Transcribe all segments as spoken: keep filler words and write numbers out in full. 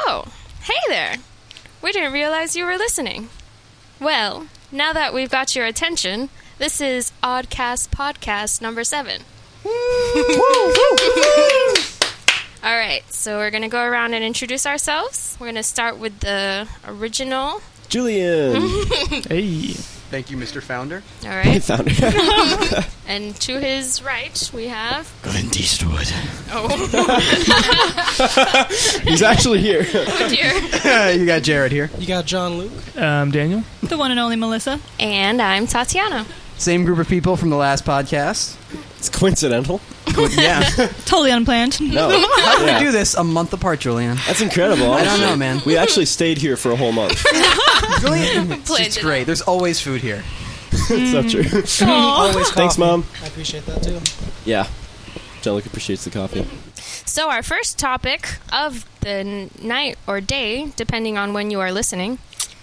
Oh, hey there. We didn't realize you were listening. Well, now that we've got your attention, this is Oddcast Podcast number seven. All right, so we're going to go around and introduce ourselves. We're going to start with the original. Julian. Hey. Thank you, Mister Founder. All right. Founder. And to his right, we have... Clint Eastwood. Oh. He's actually here. Oh, dear. You got Jared here. You got John Luke. Um, Daniel. The one and only Melissa. And I'm Tatiana. Same group of people from the last podcast. It's coincidental. Yeah. Totally unplanned. No. How did Yeah. we do this a month apart, Julian? That's incredible. I don't honestly. know, man. We actually stayed here for a whole month. Julian, it's Planned it's it great. out. There's always food here. It's not true. Always Thanks, coffee. Mom. I appreciate that too. Yeah. John Luke appreciates the coffee. So our first topic of the n- night or day, depending on when you are listening,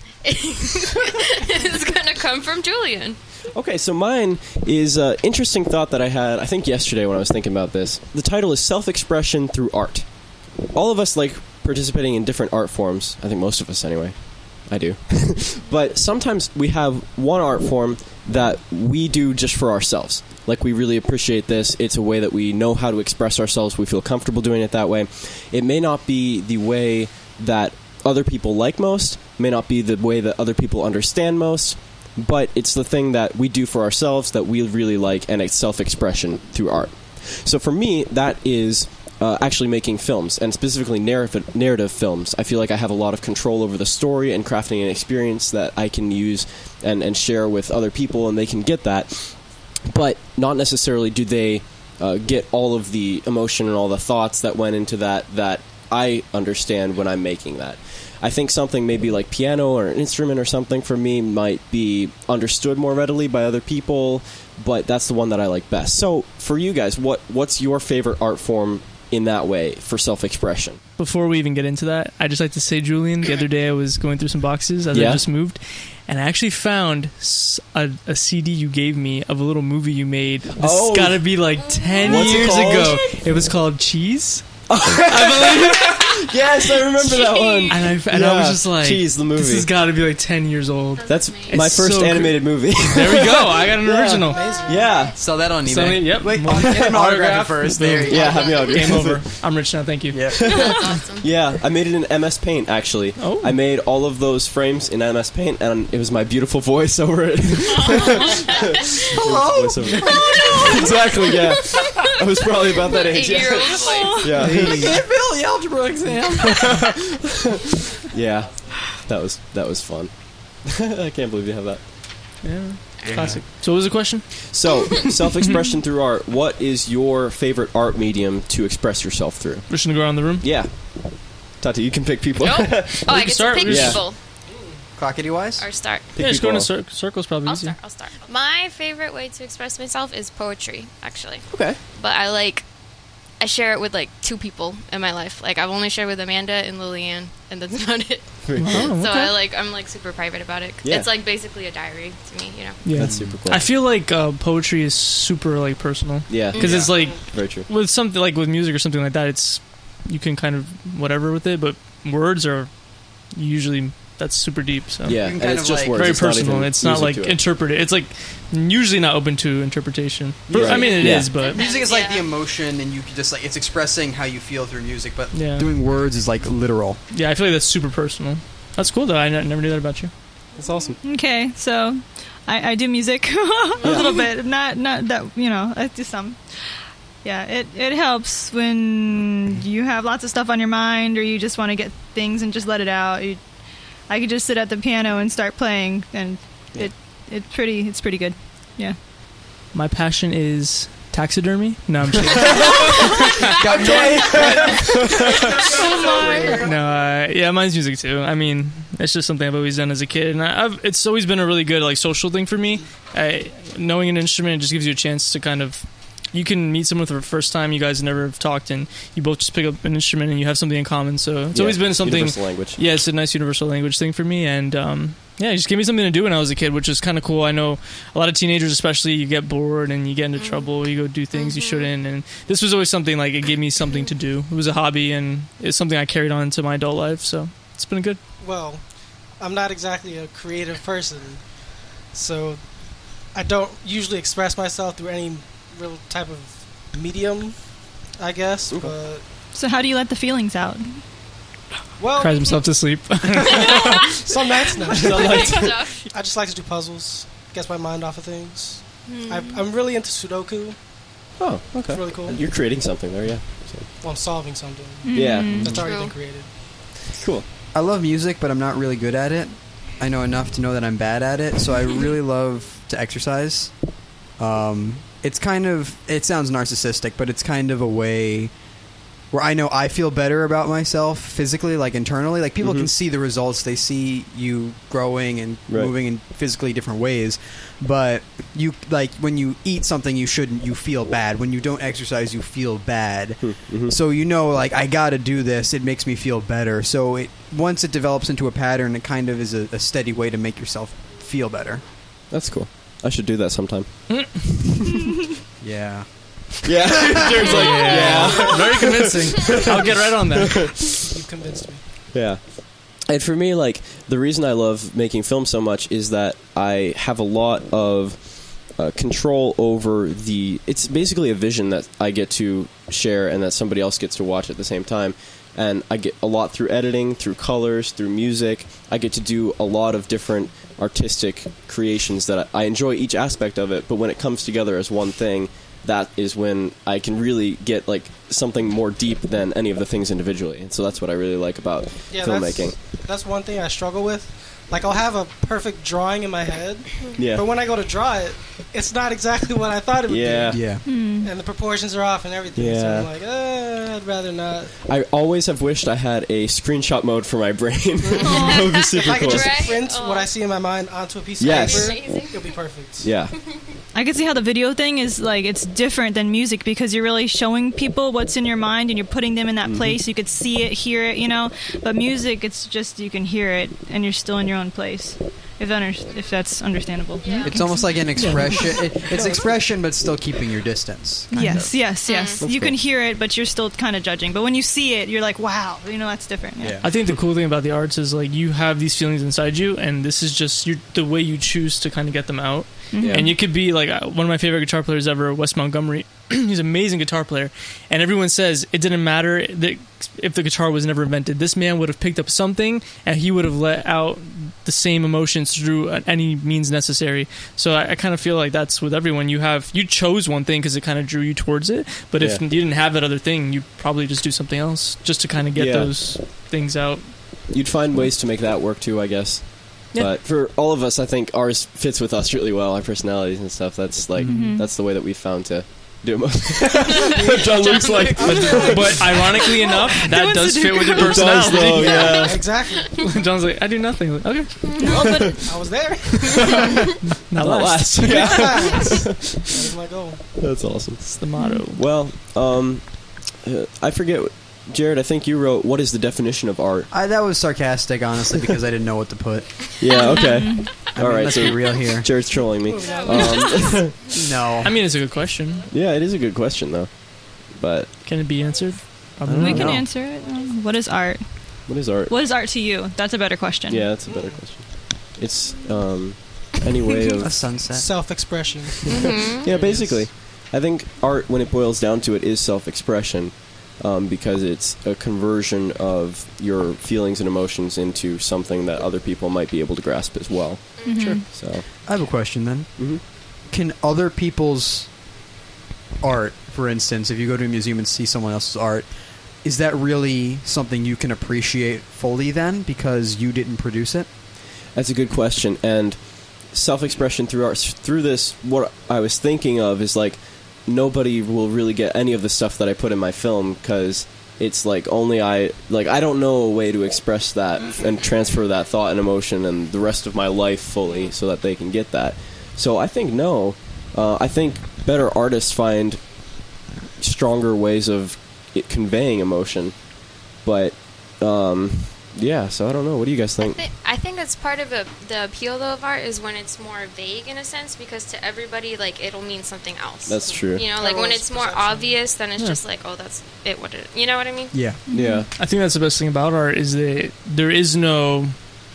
is going to come from Julian. Okay, so mine is an interesting thought that I had, I think yesterday when I was thinking about this. The title is Self-Expression Through Art. All of us like participating in different art forms. I think most of us anyway. I do. But sometimes we have one art form that we do just for ourselves. Like, we really appreciate this. It's a way that we know how to express ourselves. We feel comfortable doing it that way. It may not be the way that other people like most, may not be the way that other people understand most, but it's the thing that we do for ourselves that we really like, and it's self-expression through art. So for me, that is uh, actually making films, and specifically narrative, narrative films. I feel like I have a lot of control over the story and crafting an experience that I can use and, and share with other people, and they can get that. But not necessarily do they uh, get all of the emotion and all the thoughts that went into that that I understand when I'm making that. I think something maybe like piano or an instrument or something for me might be understood more readily by other people, but that's the one that I like best. So for you guys, what what's your favorite art form in that way for self-expression? Before we even get into that, I'd just like to say, Julian, the other day I was going through some boxes as Yeah? I just moved, and I actually found s- a, a C D you gave me of a little movie you made. This Oh. has got to be like ten What's it years called? ago. It was called Cheese. I believe. Yes, I remember that one. And I, and I was Yeah, just like, Cheese, the movie. this has got to be like ten years old. That's It's my first so cr- animated movie. There we go. I got an Yeah. original. Yeah. Sell that on eBay. Sell me- yep. Wait, Well, get him autograph autograph. it first. Boom. There you Yeah, go. have me on. Game over. I'm rich now. Thank you. Yeah. That's awesome. Yeah, I made it in M S Paint, actually. Oh. I made all of those frames in M S Paint, and it was my beautiful voice over it. Hello? Exactly, yeah. I was probably about that age. Yeah. Eight-year-old voice. Yeah. I can't fail the algebra exam. Yeah. That was that was fun. I can't believe you have that. Yeah. Classic. So what was the question? So, self-expression through art. What is your favorite art medium to express yourself through? We're just going to go around the room. Yeah. Tati, you can pick people. Nope. Oh, I can get start to pick with- Yeah. people. Clockety wise? Or start. Pick Yeah, just people going in a off. cir- circle is probably I'll easier. start. I'll start. My favorite way to express myself is poetry, actually. Okay. But I like, I share it with like two people in my life. Like I've only shared with Amanda and Lillian, and that's about it. Very cool. Oh, So okay. I like, I'm like super private about it. Yeah. It's like basically a diary to me, you know. Yeah. That's super cool. I feel like uh, poetry is super like personal Yeah. because it's like Very true. with something like with music or something like that. It's you can kind of whatever with it, but words are usually that's super deep. So Yeah, You can and kind it's of, just like- words. very It's not personal. even It's not music like to it. interpreted. It's like usually not open to interpretation. But, Yeah. I mean, it is, Yeah. but Music is like Yeah. the emotion, and you can just like it's expressing how you feel through music. But Yeah. doing words is like literal. yeah, I feel like that's super personal. That's cool though. I n- never knew that about you. That's awesome. Okay, so I, I do music a little bit. Not not that you know. I do some. Yeah, it it helps when you have lots of stuff on your mind, or you just want to get things and just let it out. You, I could just sit at the piano and start playing, and it it's pretty it's pretty good. Yeah. My passion is taxidermy. No, I'm kidding. Got me. No, uh, yeah, mine's music too. I mean, it's just something I've always done as a kid, and I, I've, it's always been a really good like social thing for me. I, knowing an instrument just gives you a chance to kind of. You can meet someone for the first time you guys never have talked, and you both just pick up an instrument and you have something in common. So it's Yeah, always been something. Universal language. Yeah, it's a nice universal language thing for me, and um, Yeah, just give me something to do when I was a kid, which is kind of cool. I know a lot of teenagers, especially, you get bored and you get into trouble. You go do things you shouldn't. And this was always something like it gave me something to do. It was a hobby, and it's something I carried on into my adult life. So it's been good. Well, I'm not exactly a creative person, so I don't usually express myself through any real type of medium, I guess. Okay. But So how do you let the feelings out? well, Cries himself to sleep. some nights no. Some nights. I just like to do puzzles, gets my mind off of things. Hmm. I, I'm really into Sudoku. Oh, okay. It's really cool. You're creating something there, yeah. So, Well, I'm solving something Yeah. Mm. that's already True. been created. cool. I love music, but I'm not really good at it. I know enough to know that I'm bad at it, so I really love to exercise. Um, it's kind of, it sounds narcissistic, but it's kind of a way where I know I feel better about myself physically, like internally. Like people Mhm. can see the results, they see you growing and Right. moving in physically different ways. But you, like when you eat something you shouldn't, you feel bad. When you don't exercise, you feel bad. Mm-hmm. So you know, like I got to do this. It makes me feel better. So it once it develops into a pattern, it kind of is a, a steady way to make yourself feel better. That's cool. I should do that sometime. Yeah. Yeah. Jared's like, yeah. Very convincing. I'll get right on that. You've convinced me. Yeah. And for me, like, the reason I love making film so much is that I have a lot of uh, control over the... It's basically a vision that I get to share and that somebody else gets to watch at the same time. And I get a lot through editing, through colors, through music. I get to do a lot of different artistic creations that I, I enjoy each aspect of it, but when it comes together as one thing, that is when I can really get like something more deep than any of the things individually. And so that's what I really like about Yeah, filmmaking. That's, that's one thing I struggle with. Like, I'll have a perfect drawing in my head, Yeah. but when I go to draw it, it's not exactly what I thought it would Yeah. be. Yeah. Hmm. And the proportions are off and everything. So Yeah. I'm like, uh, I'd rather not. I always have wished I had a screenshot mode for my brain. That would be super If I could cool. just Right? print Oh. what I see in my mind onto a piece of Yes. paper, Amazing. it'll be perfect. Yeah. I can see how the video thing is like it's different than music because you're really showing people what's in your mind and you're putting them in that place. You could see it, hear it, you know. But music, it's just you can hear it and you're still in your own place. If that under- if that's understandable. Yeah. It's almost like an expression. It, it's expression, but still keeping your distance. kind Yes, of. yes, yes. That's You can cool. hear it, but you're still kind of judging. But when you see it, you're like, wow, you know, that's different. Yeah. Yeah. I think the cool thing about the arts is like you have these feelings inside you, and this is just your, the way you choose to kind of get them out. Mhm. Yeah. And you could be like uh, one of my favorite guitar players ever, Wes Montgomery. He's an amazing guitar player, and everyone says it didn't matter that if the guitar was never invented. This man would have picked up something, and he would have let out the same emotions through uh, any means necessary. So I, I kind of feel like that's with everyone. You have you chose one thing because it kind of drew you towards it, but if Yeah. you didn't have that other thing, you probably just do something else just to kind of get Yeah. those things out. You'd find ways to make that work too, I guess. Yeah. But for all of us, I think ours fits with us really well, our personalities and stuff. That's like Mhm. that's the way that we found to do it most. John Luke's like, But, but ironically enough, that wants does to fit do with your it does personality. though, yeah. Exactly. John's like, I do nothing. Like, okay, No, but I was there. not Not last. last. Yeah. That was my goal. That's awesome. That's the motto. Well, um, uh, I forget. Jared, I think you wrote, what is the definition of art? I, that was sarcastic, honestly, because I didn't know what to put. Yeah, okay. I mean, All right, let's so be real here. Jared's trolling me. Moving on. Um, No. I mean, it's a good question. yeah, it is a good question, though. But Can it be answered? Probably I we don't can know. answer it. Um, what is art? what is art? What is art to you? That's a better question. Yeah, that's a better question. It's um, any way a of... sunset. Self-expression. Yeah, basically. I think art, when it boils down to it, is self-expression. Um, because it's a conversion of your feelings and emotions into something that other people might be able to grasp as well. Mhm. Sure. So, I have a question then. mhm. Can other people's art, for instance, if you go to a museum and see someone else's art, is that really something you can appreciate fully then because you didn't produce it? That's a good question. And self-expression through art, through this, what I was thinking of is like, nobody will really get any of the stuff that I put in my film because it's like only I, like I don't know a way to express that and transfer that thought and emotion and the rest of my life fully so that they can get that. So I think no. Uh, I think better artists find stronger ways of it conveying emotion. But um, yeah, so I don't know. What do you guys I, think? thi- I think that's part of a, the appeal though of art is when it's more vague in a sense, because to everybody like it'll mean something else. That's true. You know, like when Everyone's it's more perception. obvious, then it's Yeah. just like, oh, that's it. What it? You know what I mean? Yeah. Yeah. I think that's the best thing about art is that there is no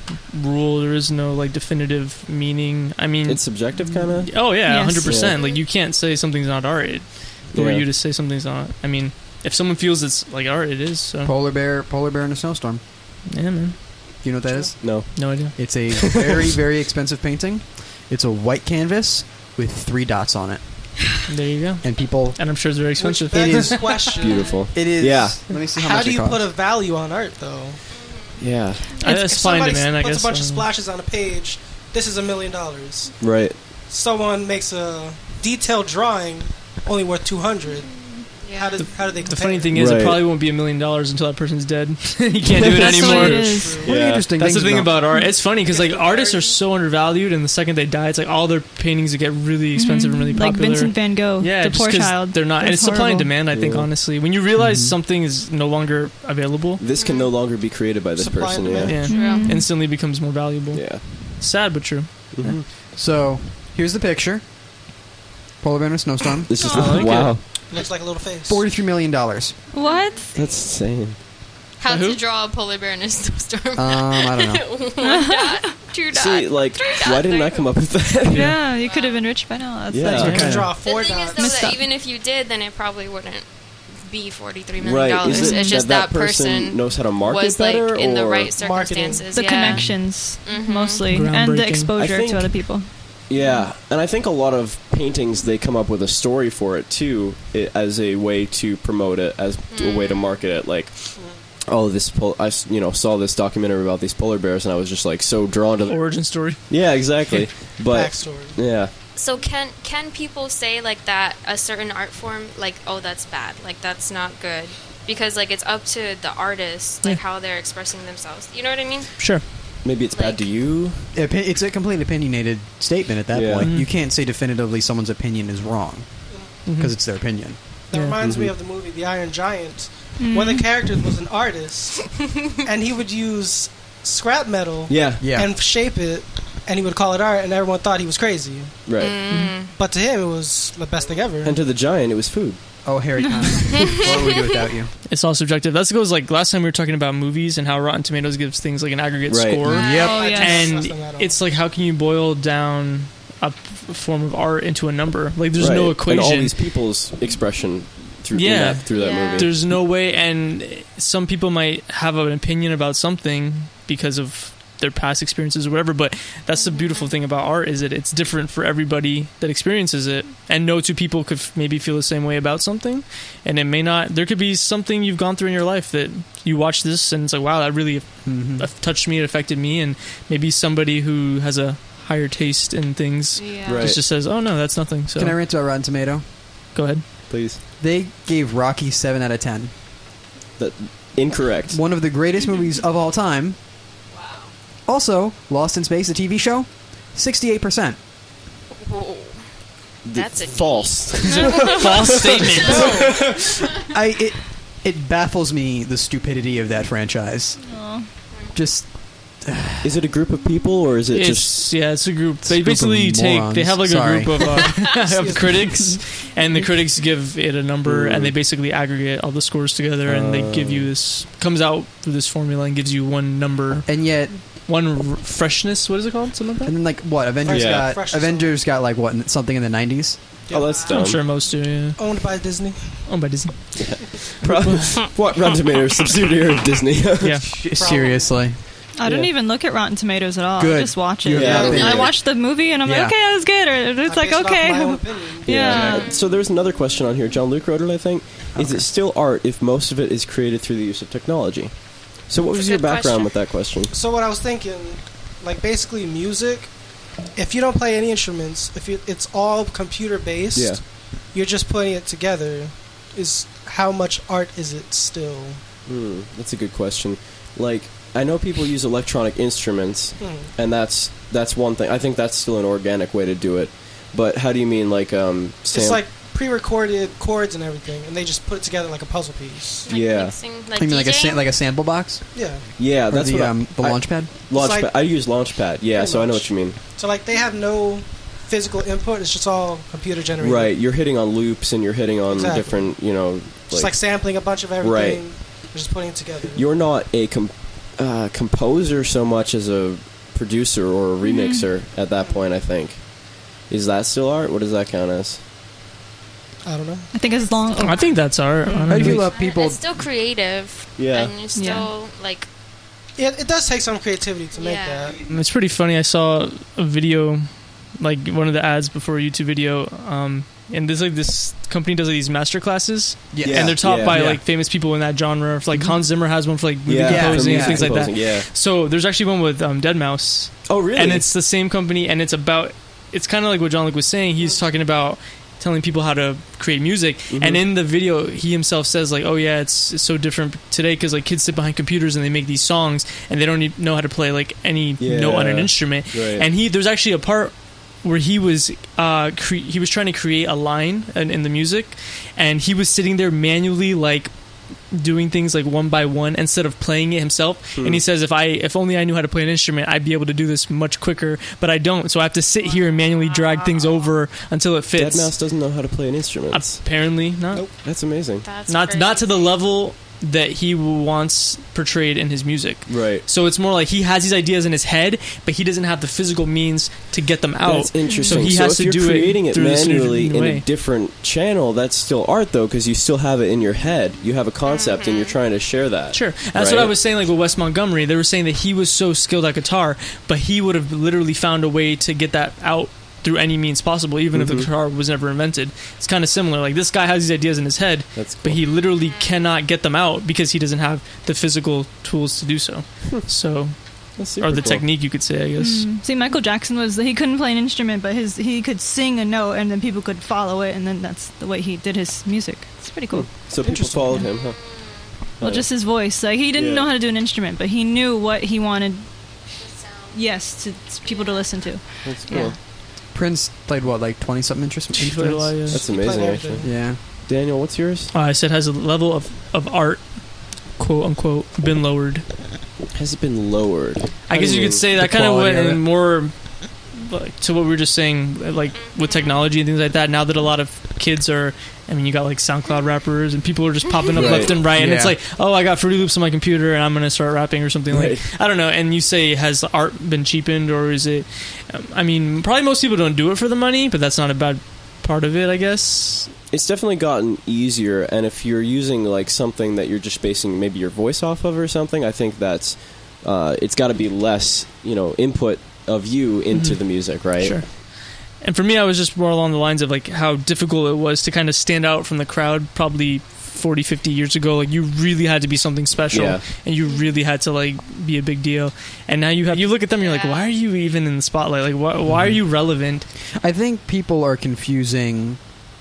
rule, there is no like definitive meaning. I mean, It's subjective, kind of. oh yeah, Yes. hundred percent. Yeah. Like you can't say something's not art. It, who are Yeah. you to say something's not? I mean, if someone feels it's like art, it is. So Polar bear, polar bear in a snowstorm. yeah, man, Do you know what that is? No. no idea. It's a very, very expensive painting. It's a white canvas with three dots on it, There you go. and people. And I'm sure it's very expensive. Which begs It is the question. Beautiful. It is. Yeah. Let me see how, How much do it you costs. put a value on art, though? Yeah. I, If that's fine, somebody man. I puts guess. a bunch of uh, splashes on a page. This is a million dollars. Right. Someone makes a detailed drawing, only worth two hundred. How did how do they compare? The funny thing is, Right. it probably won't be a million dollars until that person's dead. You can't do it That's anymore. what it is. One of the Yeah. interesting That's the things thing about art. It's funny because like Yeah. artists are so undervalued, and the second they die, it's like all their paintings get really expensive and really Like popular. Vincent Van Gogh, yeah, the just poor 'cause child. they're not, and That's it's supply and horrible. demand. I think Yeah. honestly, when you realize Mhm. something is no longer available, This can no longer be created by this Supply and person. Yeah. demand. yeah, Mhm. instantly becomes more valuable. Yeah. Sad but true. Mhm. So here's the picture. Polar bear in a snowstorm. This is Oh, I like wow. Looks like a little face. Forty-three million dollars. What? That's insane. How Who? to draw a polar bear in a snowstorm? Um, I don't know. One dot, two dots. See, like, three why didn't I dots. come up with that? Yeah, you could have been rich by now. That's Yeah. like, You Okay. can draw The four thing is, dots. though, Messed that up. even if you did, then it probably wouldn't be forty-three million Right. dollars. Is it It's just that, that, that person knows how to market was like better, in the or right Marketing. circumstances. the yeah. connections, Mhm. mostly, and Groundbreaking. the exposure I think- to other people. yeah? And I think a lot of paintings they come up with a story for it too, it, as a way to promote it, as a way to market it. Like, oh, this pol- I s- you know saw this documentary about these polar bears, and I was just like so drawn to the Origin story. yeah, exactly. But Backstory. yeah, So can can people say like that a certain art form, like, oh, that's bad, like that's not good, because like it's up to the artist, like Yeah. how they're expressing themselves. You know what I mean? Sure. maybe it's bad Like- to you. Opi- It's a complete opinionated statement at that Yeah. point. Mhm. You can't say definitively someone's opinion is wrong because it's their opinion. That Yeah. reminds me Mhm. of the movie The Iron Giant. Mm. One of the characters was an artist, and he would use scrap metal Yeah, Yeah. and shape it, and he would call it art, and everyone thought he was crazy. right. Mm. But to him, it was the best thing ever. And to the giant, it was food. Oh, Harry Connick. What would we do without you? It's all subjective. That goes like last time we were talking about movies and how Rotten Tomatoes gives things like an aggregate Right. score. Yep. Oh, I yeah. just And trust them at all. it's like, how can you boil down a p- form of art into a number? Like, there's no Right. equation. And all these people's expression through in Yeah. that, through that Yeah. movie. There's no way, and some people might have an opinion about something because of their past experiences or whatever, but that's the beautiful thing about art, is that it's different for everybody that experiences it, and no two people could f- maybe feel the same way about something, and it may not. There could be something you've gone through in your life that you watch this and it's like, wow, that really Mhm. aff- touched me, it affected me, and maybe somebody who has a higher taste in things Yeah. Right. just, just says, oh no, that's nothing. So Can I rant about Rotten Tomato? go ahead. Please. They gave Rocky seven out of ten. That incorrect. One of the greatest movies of all time. Also, Lost in Space, the T V show, sixty-eight percent. Whoa. The- That's a D. false. False statement. I it it baffles me the stupidity of that franchise. Oh. Just Is it a group of people, or is it It's just yeah, it's a group. It's They a group of basically take. morons. They have like Sorry. a group of uh, of critics, and the critics give it a number, Mm. and they basically aggregate all the scores together, and they give you this comes out through this formula and gives you one number, and yet one r- freshness. What is it called? Something like and then like what Avengers Yeah. got Fresh as Avengers got like what something in the nineties. Oh, that's that? dumb. I'm sure most do. Yeah. Owned by Disney. Owned by Disney. Pro- what Rotten Tomatoes subsidiary of Disney? Yeah. Seriously. I don't Yeah. even look at Rotten Tomatoes at all. Good. I just watch it. You have And been I there. watch the movie and I'm Yeah. like, okay, that was good. Or it's I like, base it off okay. my own opinion. Yeah. So there's another question on here. John Luke wrote it, I think. Is Okay. it still art if most of it is created through the use of technology? So what That's was a your good background question. with that question? So what I was thinking, like basically music, if you don't play any instruments, if you, it's all computer based, Yeah. you're just putting it together. Is how much art is it still? Hmm, that's a good question. Like, I know people use electronic instruments, Hmm. and that's that's one thing. I think that's still an organic way to do it. But how do you mean, like, um, sam- It's like pre-recorded chords and everything, and they just put it together like a puzzle piece. Like Yeah. mixing, like You mean like a DJing? sa- like a sample box? Yeah. Yeah, Or that's the what um, the I, Launchpad. Launchpad. like- I use Launchpad. Yeah, Pretty so I know much. what you mean. So like they have no physical input; it's just all computer generated. Right, you're hitting on loops and you're hitting on Exactly. different, you know, Just like sampling a bunch of everything, Right. and just putting it together. you're not a com- uh, composer so much as a producer or a remixer at that point, I think. Is that still art? What does that count as? I don't know. I think as long. I think that's art. How do you honestly. feel about people? It's still creative. Yeah. And you're still, like, Yeah, it does take some creativity to make Yeah. that. It's pretty funny. I saw a video, like one of the ads before a YouTube video, um, and this like this company does like these master classes, Yeah. Yeah. and they're taught by Yeah. like famous people in that genre. Like Hans Zimmer has one for like movie Yeah, composing yeah, and things like that. composing, Yeah. So there's actually one with um, Dead Mouse, Oh, really? and it's the same company, and it's about. It's kind of like what John Luke was saying. He's talking about telling people how to create music, Mhm. and in the video, he himself says like, "Oh yeah, it's, it's so different today because like kids sit behind computers and they make these songs, and they don't need, know how to play like any note on an Yeah. instrument." Right. And he there's actually a part where he was uh cre- he was trying to create a line in, in the music, and he was sitting there manually like doing things like one by one instead of playing it himself. Hmm. And he says, if I if only I knew how to play an instrument, I'd be able to do this much quicker, but I don't, so I have to sit here and manually drag things over until it Dead fits. Mouse doesn't know how to play an instrument. Apparently not. Nope. That's amazing. that's Not not to the crazy. level that he wants portrayed in his music. Right. So it's more like he has these ideas in his head, but he doesn't have the physical means to get them out. That's interesting. So he so has if to you're do creating it it, through this manually new in way. a different channel, that's still art, though, because you still have it in your head. You have a concept, and you're trying to share that. Sure. That's what Right. I was saying, like with Wes Montgomery. They were saying that he was so skilled at guitar, but he would have literally found a way to get that out through any means possible, even if the Mhm. guitar was never invented. It's kind of similar. Like this guy has these ideas in his head, That's but cool. he literally cannot get them out because he doesn't have the physical tools to do so. So, That's super or the cool. technique, you could say, I guess. Mm. See, Michael Jackson was he couldn't play an instrument, but his he could sing a note, and then people could follow it, and then that's the way he did his music. It's pretty cool. So people Interesting. followed him, huh? Well, Uh, just his voice. Like he didn't Yeah. know how to do an instrument, but he knew what he wanted. Yes, to to people to listen to. That's cool. Yeah. Prince played what, like twenty something interest- He played a lot, instruments? yeah. That's He played amazing, everything. actually. Yeah. Daniel, what's yours? Uh, I said has a level of, of art, quote unquote, been lowered. Has it been lowered? I guess you mean, could say the that kind of quality went of in it. more like, to what we were just saying, like with technology and things like that. Now that a lot of kids are, I mean, you got like SoundCloud rappers and people are just popping up Right. left and right, and it's Yeah. like, oh, I got Fruity Loops on my computer and I'm gonna start rapping or something. Right. Like I don't know. And you say, has the art been cheapened or is it? Um, I mean, probably most people don't do it for the money, but that's not a bad part of it, I guess. It's definitely gotten easier, and if you're using like something that you're just basing maybe your voice off of or something, I think that's uh, it's got to be less, you know, input of you into Mhm. the music, right? Sure. And for me, I was just more along the lines of like how difficult it was to kind of stand out from the crowd probably forty, fifty years ago. Like you really had to be something special Yeah. and you really had to like be a big deal. And now you have, you look at them, you're like, Yeah. why are you even in the spotlight? Like, why, why are you relevant? I think people are confusing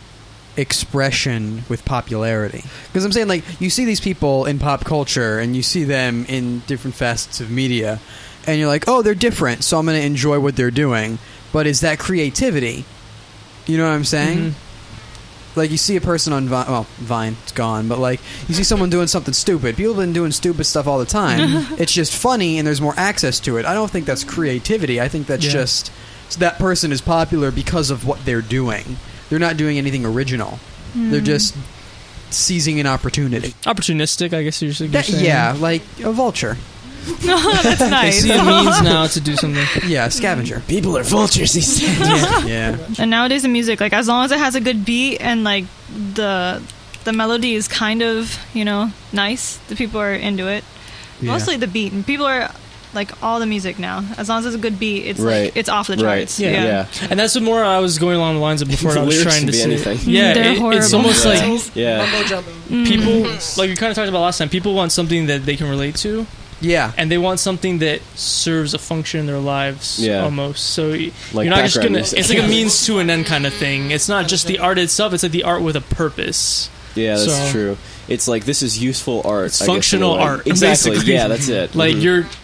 expression with popularity. Because I'm saying, like, you see these people in pop culture and you see them in different facets of media, and you're like, oh, they're different, so I'm going to enjoy what they're doing. But is that creativity? You know what I'm saying? Mhm. Like, you see a person on Vine, well, Vine, it's gone, but like, you see someone doing something stupid. People have been doing stupid stuff all the time. It's just funny and there's more access to it. I don't think that's creativity. I think that's Yeah. just that person is popular because of what they're doing. They're not doing anything original. They're just seizing an opportunity. Opportunistic, I guess you're, you're That- saying. yeah, like a vulture. That's They nice. see a means now to do something. Yeah, a scavenger. People are vultures these days. Yeah. And nowadays in music, like as long as it has a good beat and like the the melody is kind of, you know, nice, the people are into it. Yeah. Mostly the beat, and people are like all the music now. As long as it's a good beat, it's Right. like it's off the Right. charts. Yeah. Yeah. And that's the more I was going along the lines of before. The I was lyrics trying can to be say, anything. yeah, They're it- it's horrible. almost Yeah. like Yeah. Mumbo jumbo. people, like we kind of talked about last time. People want something that they can relate to. Yeah. And they want something that serves a function in their lives, Yeah. almost. So y- Like you're not just background gonna. music. It's like a means to an end kind of thing. It's not just the art itself. It's like the art with a purpose. Yeah, that's So- true. It's like this is useful art. It's I guess, in a functional way. art, Exactly. basically. Yeah, that's it. Like Mhm. you're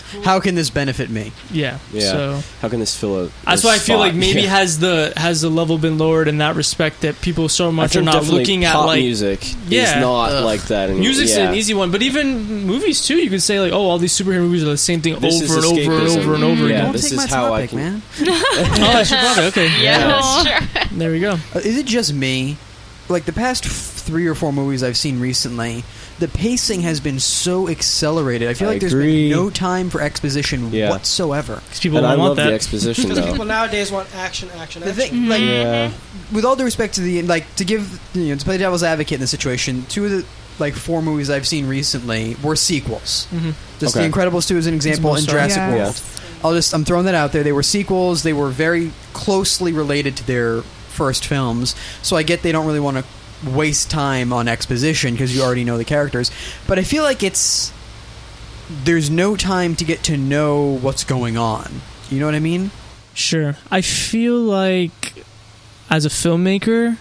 how can this benefit me? Yeah. Yeah. So How can this fill a? that's this why I feel spot? like maybe Yeah. has the has the level been lowered in that respect that people so I much are think not definitely looking at pop like music Yeah. is not Ugh. like that anymore. music's yeah. an easy one, but even movies too. You could say like, oh, all these superhero movies are the same thing This over is and over and escapism. over and over Yeah, again. Don't this take is my how I topic, can- man. Oh, I should probably okay. Yeah, sure. There we go. Uh, is it just me? Like the past f- three or four movies I've seen recently, the pacing has been so accelerated. I feel I like there's agree. been no time for exposition Yeah. whatsoever. Because people And don't I want love that. the exposition Because though. people nowadays want action, action, The action. thing, like, Yeah. with all due respect to the like, to give you know, to play devil's advocate in the situation, two of the like four movies I've seen recently were sequels. Mhm. Just Okay. The Incredibles two is an example, most and so. Jurassic Yeah. World. I'll just I'm throwing that out there. They were sequels. They were very closely related to their first films, so I get they don't really want to waste time on exposition because you already know the characters. But I feel like it's there's no time to get to know what's going on. You know what I mean? Sure. I feel like as a filmmaker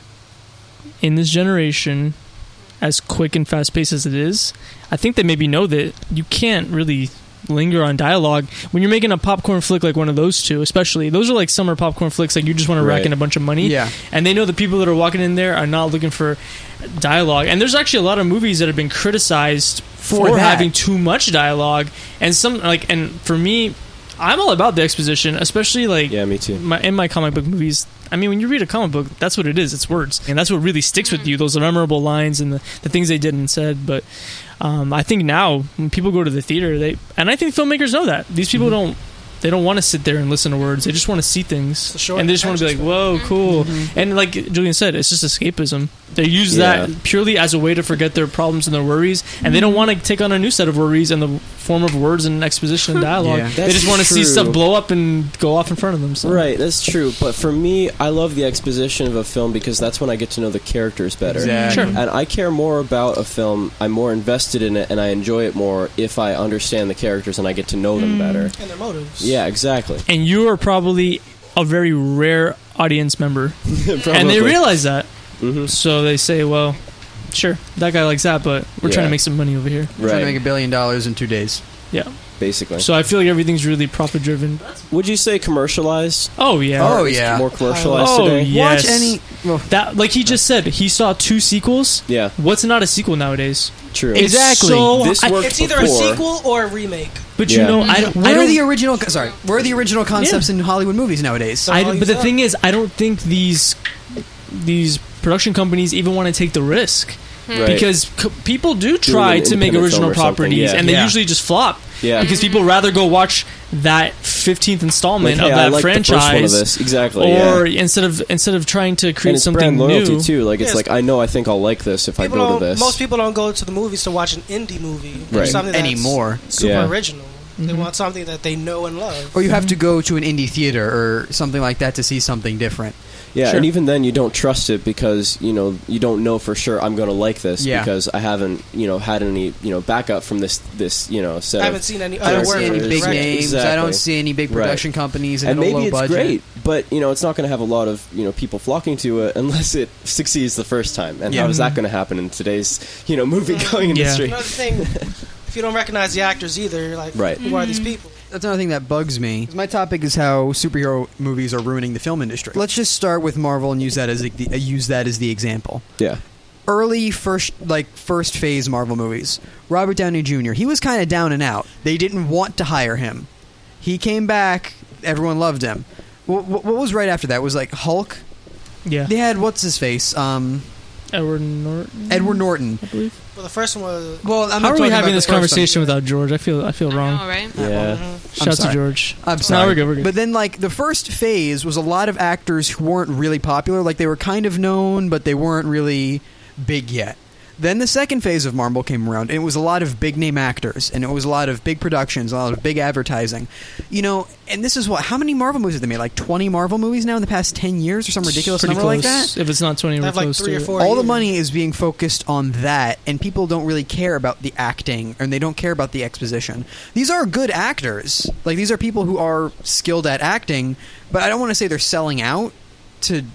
in this generation, as quick and fast paced as it is, I think they maybe know that you can't really linger on dialogue when you're making a popcorn flick like one of those two. Especially those are like summer popcorn flicks, like you just want to rack Right. in a bunch of money. Yeah. And they know the people that are walking in there are not looking for dialogue. And there's actually a lot of movies that have been criticized for, For that. having too much dialogue. And some like, and for me, I'm all about the exposition, especially like Yeah, me too. my, in my comic book movies. I mean, when you read a comic book, that's what it is. It's words, and that's what really sticks with you. Those memorable lines and the, the things they did and said. But um, I think now when people go to the theater, they and I think filmmakers know that these people Mm-hmm. don't. They don't want to sit there and listen to words. They just want to see things, It's a short and they just want to be like, attention "Whoa, cool!" Mm-hmm. And like Julian said, it's just escapism. They use Yeah. that purely as a way to forget their problems and their worries, and they don't want to take on a new set of worries in the form of words and exposition and dialogue. Yeah. They That's just want to see true. stuff blow up and go off in front of them. So. Right, that's true. But for me, I love the exposition of a film because that's when I get to know the characters better. Exactly. Sure. And I care more about a film. I'm more invested in it, and I enjoy it more if I understand the characters and I get to know them better. And their motives. Yeah, exactly. And you are probably a very rare audience member, and they Probably. realize that. Mhm. So they say, "Well, sure, that guy likes that, but we're trying Yeah. to make some money over here." Trying to Right, make a billion dollars in two days. Yeah. basically. So I feel like everything's really profit driven. Would you say commercialized? Oh yeah. Oh, Is yeah. more commercialized Oh, today? Yes. Watch any. Well, That like he just said, he saw two sequels. Yeah, What's not a sequel nowadays? true. It's Exactly. so- This I- worked It's either before. a sequel or a remake. but Yeah. you know, I don't. I where are don't the original? Sorry, where are the original concepts in Hollywood movies nowadays? So- I, all but you the saw. thing is, I don't think these these production companies even want to take the risk Right. because c- people do an try to make independent film original or something, properties, yeah. and they Yeah. usually just flop Yeah. because people rather go watch that fifteenth installment Like, hey, of I that like franchise, the first one of this. Exactly. or yeah. instead of instead of trying to And create it's something brand loyalty new. too. Like it's Yes. like I know I think I'll like this if I People go to don't, this. most people don't go to the movies to watch an indie movie or Right. something that's Anymore. super Yeah. original. They want something that they know and love. Or you have to go to an indie theater or something like that to see something different. Yeah, Sure. and even then you don't trust it because you know you don't know for sure I'm going to like this Yeah. because I haven't you know had any you know backup from this this you know set. I of haven't seen any I other don't work see from any the big director. names. I Exactly. don't see any big Right. production companies and, and a maybe low it's budget. great, but you know it's not going to have a lot of you know people flocking to it unless it succeeds the first time. And Yeah. how is that going to happen in today's you know movie going Yeah. industry? Another thing, if you don't recognize the actors either, you're like, Right. who are these people? That's another thing that bugs me. My topic is how superhero movies are ruining the film industry. Let's just start with Marvel and use that as the, uh, use that as the example. Yeah, Early first like first phase Marvel movies. Robert Downey Junior He was kind of down and out. They didn't want to hire him. He came back. Everyone loved him. What, what was right after that? Was like Hulk. Yeah, They had what's his face? Um, Edward Norton, Edward Norton. I believe. Well, the first one was. Well, I'm How not are we talking about having the this first one. conversation without George? I feel I feel wrong. All right. yeah. Shout out to sorry. George. I'm No, sorry. we're good, we're good. But then, like, the first phase was a lot of actors who weren't really popular. Like, they were kind of known, but they weren't really big yet. Then the second phase of Marvel came around, and it was a lot of big-name actors, and it was a lot of big productions, a lot of big advertising. You know, and this is what... How many Marvel movies have they made? Like, twenty Marvel movies now in the past ten years or some ridiculous Pretty number close. like that? If it's not twenty, They we're have like close three to or it. four. All the years. money is being focused on that, and people don't really care about the acting, and they don't care about the exposition. These are good actors. Like, these are people who are skilled at acting, but I don't want to say they're selling out to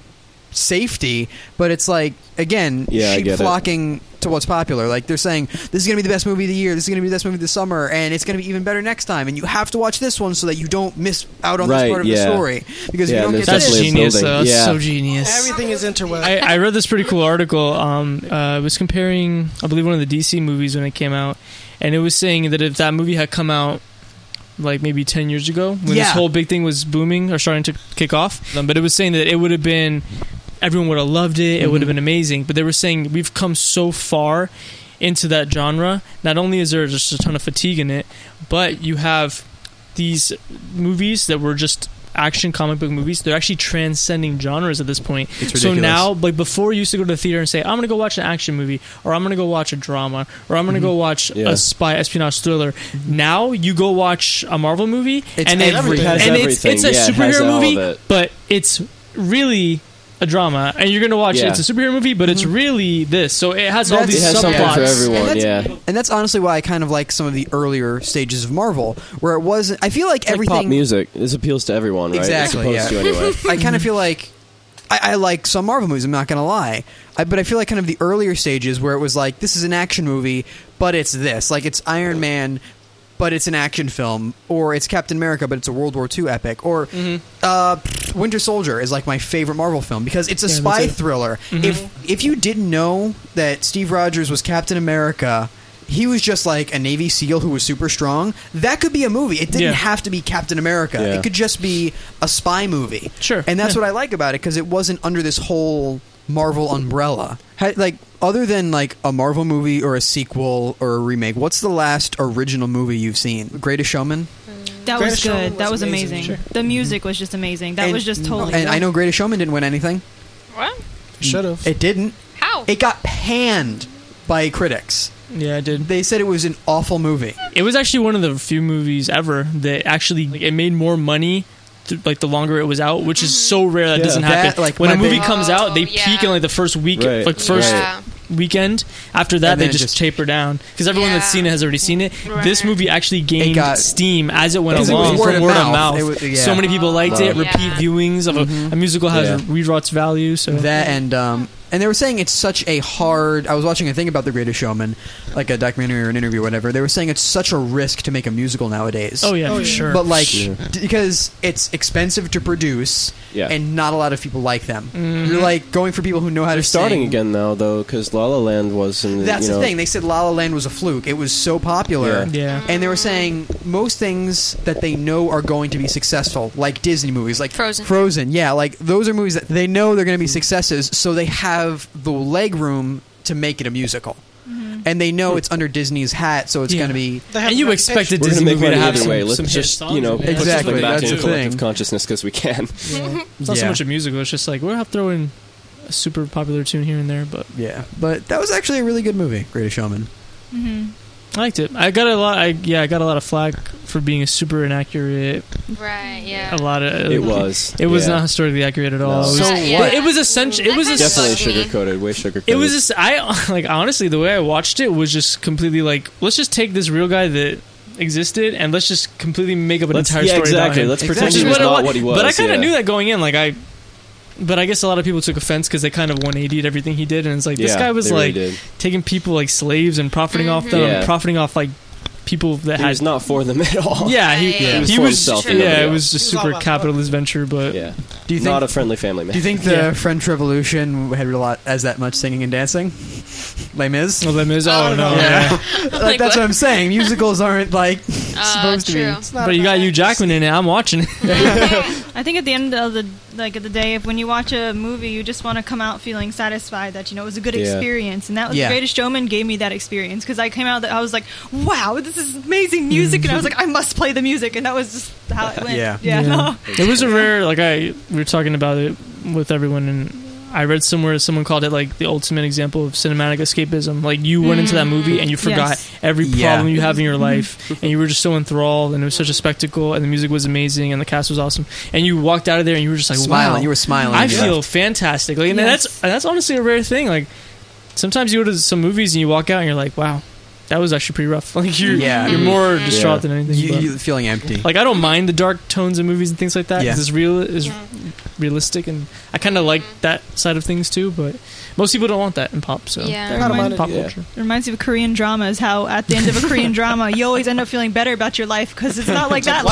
safety, but it's like, again, Yeah, I sheep get it. flocking to what's popular. Like, they're saying, this is going to be the best movie of the year, this is going to be the best movie of the summer, and it's going to be even better next time, and you have to watch this one so that you don't miss out on Right, this part of yeah. the story. Because Yeah, if you and don't get there's That's this... definitely a genius, building. though. That's Yeah. so genius. Everything is interwoven. I, I read this pretty cool article. Um, uh, it was comparing, I believe, one of the D C movies when it came out, and it was saying that if that movie had come out like maybe ten years ago, when Yeah. this whole big thing was booming or starting to kick off, um, but it was saying that it would have been, everyone would have loved it, it would have been amazing. But they were saying we've come so far into that genre. Not only is there just a ton of fatigue in it, but you have these movies that were just action comic book movies. They're actually transcending genres at this point. It's So ridiculous. now, like before, you used to go to the theater and say, "I'm going to go watch an action movie," or "I'm going to go watch a drama," or "I'm going to go watch Yeah. a spy espionage thriller." Now you go watch a Marvel movie, It's and, it, everything. It has and it's everything. it's a Yeah, it has superhero all of movie, it. but it's really a drama, and you're going to watch it. Yeah. It's a superhero movie, but it's really this. So it has all That's- these It has subplots. something for subplots. everyone. And that's, Yeah, and that's honestly why I kind of like some of the earlier stages of Marvel, where it wasn't... I feel like it's like everything... pop music. This appeals to everyone, right? Exactly, It's supposed yeah. to anyway. I kind of feel like I, I like some Marvel movies. I'm not gonna lie, I, but I feel like kind of the earlier stages where it was like, this is an action movie, but it's this, like it's Iron Man, but it's an action film, or it's Captain America, but it's a World War Two epic, or uh, Winter Soldier is like my favorite Marvel film because it's a Yeah, spy that's it. thriller. If if you didn't know that Steve Rogers was Captain America. He was just like a Navy SEAL who was super strong. That could be a movie. It didn't Yeah. have to be Captain America. Yeah. It could just be a spy movie. Sure. And that's Yeah. what I like about it because it wasn't under this whole Marvel umbrella. Ha- Like, other than like a Marvel movie or a sequel or a remake, what's the last original movie you've seen? Greatest Showman? That Greatest was Showman good. was That was amazing. amazing. Sure. The music was just amazing. That And- was just totally. And good. I know Greatest Showman didn't win anything. What? Should have. It didn't. How? It got panned by critics. Yeah, I did. They said it was an awful movie. It was actually one of the few movies ever that actually like, it made more money. th- Like the longer it was out, which is so rare that Yeah. doesn't That, happen. like, when a my movie big- comes out, they Oh, yeah. peak in like the first week, Right. like first Yeah. weekend. After that, And they then it just, just- taper down because everyone that's Yeah. seen it has already seen it. This Right. movie actually gained got- steam as it went Because it was along word from of word mouth. of mouth. It was- yeah. So many people liked it. Yeah. Repeat viewings of a, a musical has Yeah. rewatch value. So That and um, and they were saying it's such a hard. I was watching a thing about The Greatest Showman, like a documentary or an interview, or whatever. They were saying it's such a risk to make a musical nowadays. oh yeah, Oh, for yeah. sure. But like, Yeah. d- because it's expensive to produce, Yeah. and not a lot of people like them. Mm-hmm. You're like going for people who know how They're to starting sing. again now, though, because La La Land was in. That's you know, the thing. They said La La Land was a fluke. It was so popular. Yeah. Yeah. And they were saying most things that they know are going to be successful, like Disney movies, like Frozen. Frozen, yeah, like those are movies that they know they're going to be successes, so they have the leg room to make it a musical. And they know it's under Disney's hat, so it's Yeah. going to be. They have And you the expect a reputation. We're Disney gonna make movie to money have either some, way. Let's some hit just songs you know in it. put Exactly, something back that's into the collective thing. consciousness because we can. It's not Yeah. so much a musical. It's just like we'll have to throw in a super popular tune here and there, but Yeah, but that was actually a really good movie, Greatest Showman. hmm I liked it. I got a lot. I yeah, I got a lot of flack for being a super inaccurate. Right, yeah. A lot of It was. It was yeah. not historically accurate at all. No. It was, So Yeah, what? yeah. It was essential. It That was kinda Definitely bugged me. sugar coated. Way sugar coated. It was just I like honestly the way I watched it was just completely like let's just take this real guy that existed and let's just completely make up an Let's, entire yeah, story exactly. about him. Let's Exactly. pretend Which he is was what it not was. what he was. But I kind of yeah. knew that going in. Like I, but I guess a lot of people took offense because they kind of one eighty'd everything he did, and it's like this Yeah, guy was they really like did. taking people like slaves and profiting off them, Yeah. profiting off like people that He had. was not for them at all. yeah, he, Yeah, yeah. He was he for was. himself and yeah, nobody it else. was just He was all super about capitalist venture, but Yeah. Do you think? Not a friendly family man. do you think the Yeah. French Revolution had a lot as that much singing and dancing? Les Mis. well, them is I oh don't no, know. yeah. like, Like that's what? what I'm saying. Musicals aren't like Uh, supposed to true. be. It's not But you got bad. Hugh Jackman in it. I'm watching it. I think at the end of the like of the day, if when you watch a movie, you just want to come out feeling satisfied that you know it was a good Yeah. experience, and that was Yeah. The Greatest Showman gave me that experience because I came out that I was like, wow, this is amazing music, and I was like, I must play the music, and that was just how it went. Yeah. yeah. Yeah. No. It was a rare like I we were talking about it with everyone and I read somewhere someone called it like the ultimate example of cinematic escapism. Like you went into that movie and you forgot Yes. every Yeah. problem you have in your life and you were just so enthralled and it was such a spectacle and the music was amazing and the cast was awesome and you walked out of there and you were just like smiling. wow You were smiling. I when you feel left. fantastic. Like and Yes. that's and that's honestly a rare thing. Like sometimes you go to some movies and you walk out and you're like wow that was actually pretty rough. Like you're Yeah. you're more Mhm. distraught Yeah. than anything. You, but- you feeling empty. like I don't mind the dark tones in movies and things like that Yeah. because it's real is realistic, and I kind of like that side of things too. But most people don't want that in pop. So Yeah. They're I don't in mind it, pop yeah. culture. It reminds me of Korean dramas, how at the end of a Korean drama, you always end up feeling better about your life because it's not like that.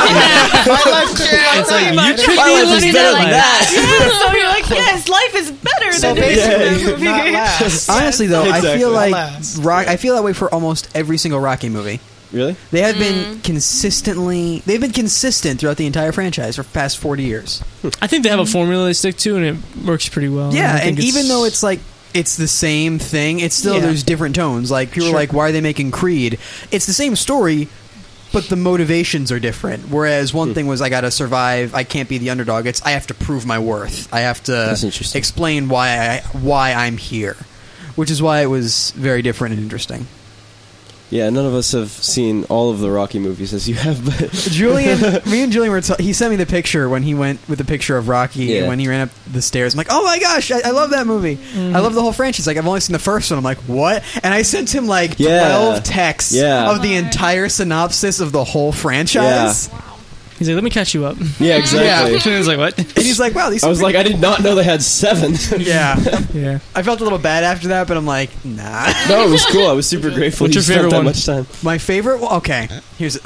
My life could be like It's like that. you could My be life is living better that than life. that. So you're like, yes, life is better So than basically, this not last. Honestly, though, Exactly. I feel like Alas. Rock, I feel that way for almost every single Rocky movie. Really? They have been consistently. They've been consistent throughout the entire franchise for the past forty years. I think they have a formula they stick to, and it works pretty well. Yeah, I think and it's- even though it's like it's the same thing, it's still Yeah. there's different tones. Like people Sure. are like, why are they making Creed? It's the same story, but the motivations are different. Whereas one Hmm. thing was I got to survive. I can't be the underdog. It's I have to prove my worth. I have to That's interesting. explain why I why I'm here, which is why it was very different and interesting. Yeah, none of us have seen all of the Rocky movies as you have, but Julian, me and Julian were. T- he sent me the picture when he went with the picture of Rocky Yeah. when he ran up the stairs. I'm like, oh my gosh, I, I love that movie. I love the whole franchise. Like I've only seen the first one. I'm like, what? And I sent him like Yeah. twelve texts Yeah. of the entire synopsis of the whole franchise. he's like, "Let me catch you up." yeah, exactly. And I was like, "What?" And he's like, wow, these. I was like, I did not know they had seven. yeah. Yeah. I felt a little bad after that, but I'm like, nah. No, it was cool. I was super grateful. What's you your spent favorite that one? much time. My favorite. Well, okay, here's.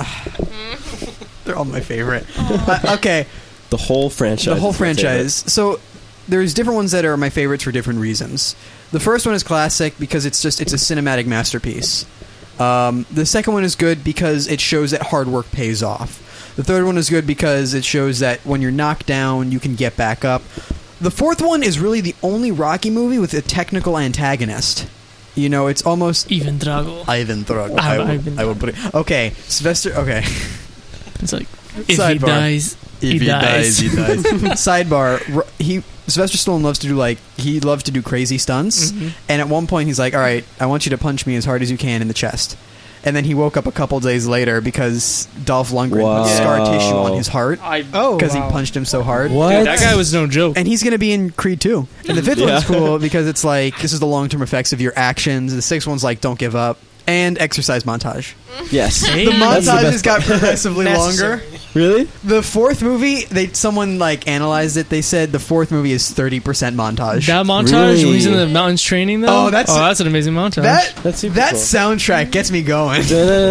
they're all my favorite. Uh, okay. The whole franchise. The whole is my favorite. franchise. So there's different ones that are my favorites for different reasons. The first one is classic because it's just it's a cinematic masterpiece. Um, the second one is good because it shows that hard work pays off. The third one is good because it shows that when you're knocked down, you can get back up. The fourth one is really the only Rocky movie with a technical antagonist. You know, it's almost Even Drago. Ivan Drago. Ah, I will, Ivan I will put it. Okay, Sylvester. Okay. It's like if he Sidebar. dies, he, dies. he dies. Sidebar: r- He Sylvester Stallone loves to do like he loves to do crazy stunts, Mhm. and at one point he's like, "All right, I want you to punch me as hard as you can in the chest." And then he woke up a couple days later because Dolph Lundgren Wow. put scar tissue on his heart I, Oh, because wow. he punched him so hard. What? Dude, that guy was no joke. And he's going to be in Creed two. And the fifth Yeah. one's cool because it's like this is the long term effects of your actions. The sixth one's like don't give up and exercise montage. Yes. Hey. The That's the montages best got progressively longer. Necessary. Really? The fourth movie, they someone like analyzed it. They said the fourth movie is thirty percent montage. That montage Really? when he's in the mountains training, though. Oh, that's- oh, that's an amazing montage. that That's super that cool. soundtrack gets me going.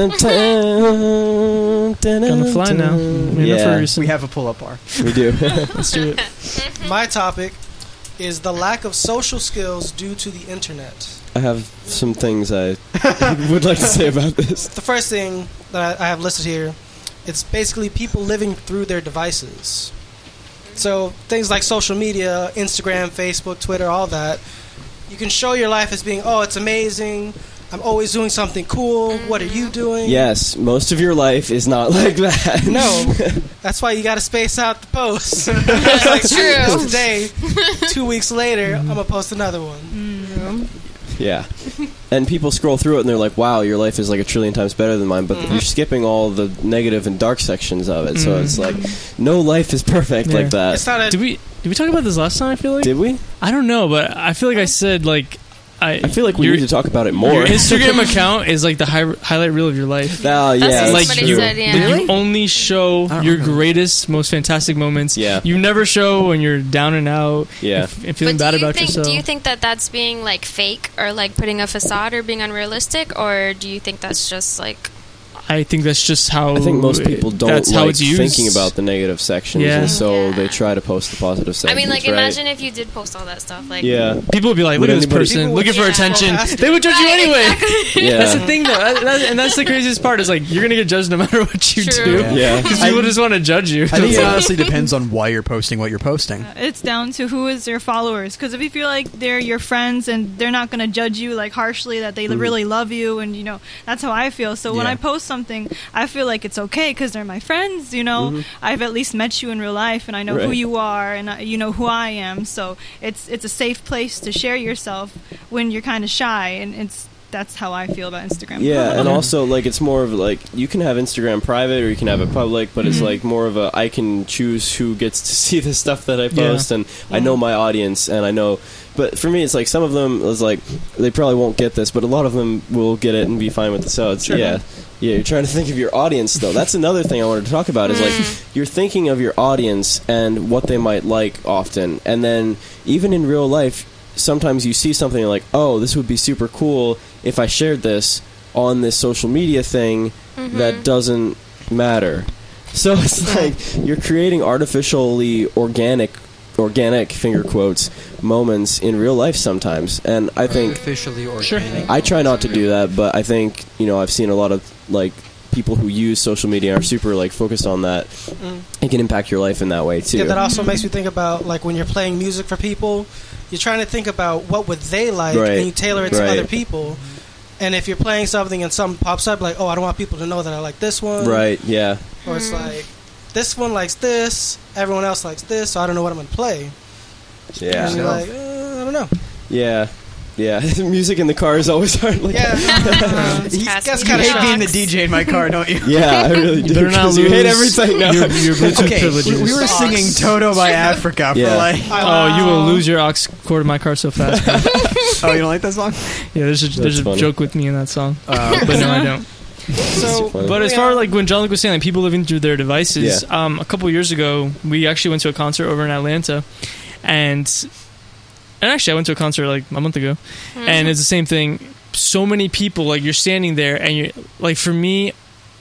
Gonna fly now. We're in a Yeah, first. We have a pull-up bar. we do. Let's do it. My topic is the lack of social skills due to the internet. I have some things I would like to say about this. The first thing that I I have listed here, it's basically people living through their devices. So things like social media, Instagram, Facebook, Twitter, all that. You can show your life as being, oh, it's amazing. I'm always doing something cool. What are you doing? Yes, most of your life is not like that. No, that's why you got to space out the posts. It's like True. today, two weeks later, I'm gonna post another one. Yeah. And people scroll through it and they're like, wow, your life is like a trillion times better than mine, but Mhm. you're skipping all the negative and dark sections of it. So Mhm. it's like, no life is perfect Yeah. like that. It's not a Did we did we talk about this last time? I feel like Did we? I don't know, but I feel like I said like I. I feel like we your, need to talk about it more. Your Instagram account is like the hi- highlight reel of your life. Oh, yeah. That's what like somebody you, said, yeah. like, you only show I don't your remember. greatest, most fantastic moments. Yeah. You never show when you're down and out. Yeah. and, and feeling But bad do you about think, yourself. Do you think that that's being like fake or like putting a facade or being unrealistic, or do you think that's just like I think that's just how. I think most people don't that's how like it's used. thinking about the negative sections, Yeah. and so Yeah. they try to post the positive sections. I mean, like right? imagine if you did post all that stuff, like Yeah. People would be like, Would "Look at this anybody- person, People looking would for just attention." scroll past They would judge you Right, anyway. exactly. Yeah. That's the thing, though, That- that- and that's the craziest part. Is like you're gonna get judged no matter what you True. do. Yeah. Yeah. Because I- people just want to judge you. I think It's it like- honestly depends on why you're posting what you're posting. It's down to who is their followers. Because if you feel like they're your friends and they're not going to judge you like harshly, that they Mhm. really love you, and you know that's how I feel. So when Yeah. I post something, I feel like it's okay because they're my friends. You know, Mhm. I've at least met you in real life, and I know who Right. you are, and I, you know who I am. So it's it's a safe place to share yourself when you're kind of shy, and it's that's how I feel about Instagram. Yeah, and also like it's more of like you can have Instagram private or you can have it public, but it's Mhm. like more of a I can choose who gets to see the stuff that I Yeah. post, and I know my audience, and I know. But for me, it's like some of them is like they probably won't get this, but a lot of them will get it and be fine with it. So it's Sure. yeah, yeah. You're trying to think of your audience though. That's another thing I wanted to talk about is like you're thinking of your audience and what they might like often, and then even in real life, sometimes you see something like, oh, this would be super cool if I shared this on this social media thing that doesn't matter. So it's like you're creating artificially organic, organic finger quotes moments in real life sometimes, and I think Officially organic. Sure. I try not to do that, but I think you know I've seen a lot of like people who use social media and are super like focused on that. Mm. It can impact your life in that way too. Yeah, that also makes me think about like when you're playing music for people, you're trying to think about what would they like, Right. and you tailor it to Right. other people. And if you're playing something and something pops up, like, oh, I don't want people to know that I like this one, Right? Yeah. Or it's like, this one likes this, everyone else likes this, so I don't know what I'm going to play. Yeah. And you're like, uh, I don't know. Yeah. Yeah. Music in the car is always hard. Like Yeah. It's He- past that's me You kinda hate shocks. being the D J in my car, don't you? yeah, I really do. You better not 'cause lose you hate everything now. your, your Bluetooth Okay, privileges. we, we were Sucks. singing Toto by Africa for Yeah. like. Oh, you will lose your aux cord in my car so fast. bro. Oh, you don't like that song? Yeah, there's a, there's a funny. joke with me in that song, Uh, but no, I don't. So, funny. But as yeah. far as like when John Luke was saying, like people living through their devices, Yeah. um, a couple years ago, we actually went to a concert over in Atlanta, and and actually I went to a concert like a month ago, and it's the same thing. So many people, like you're standing there, and you're like, for me,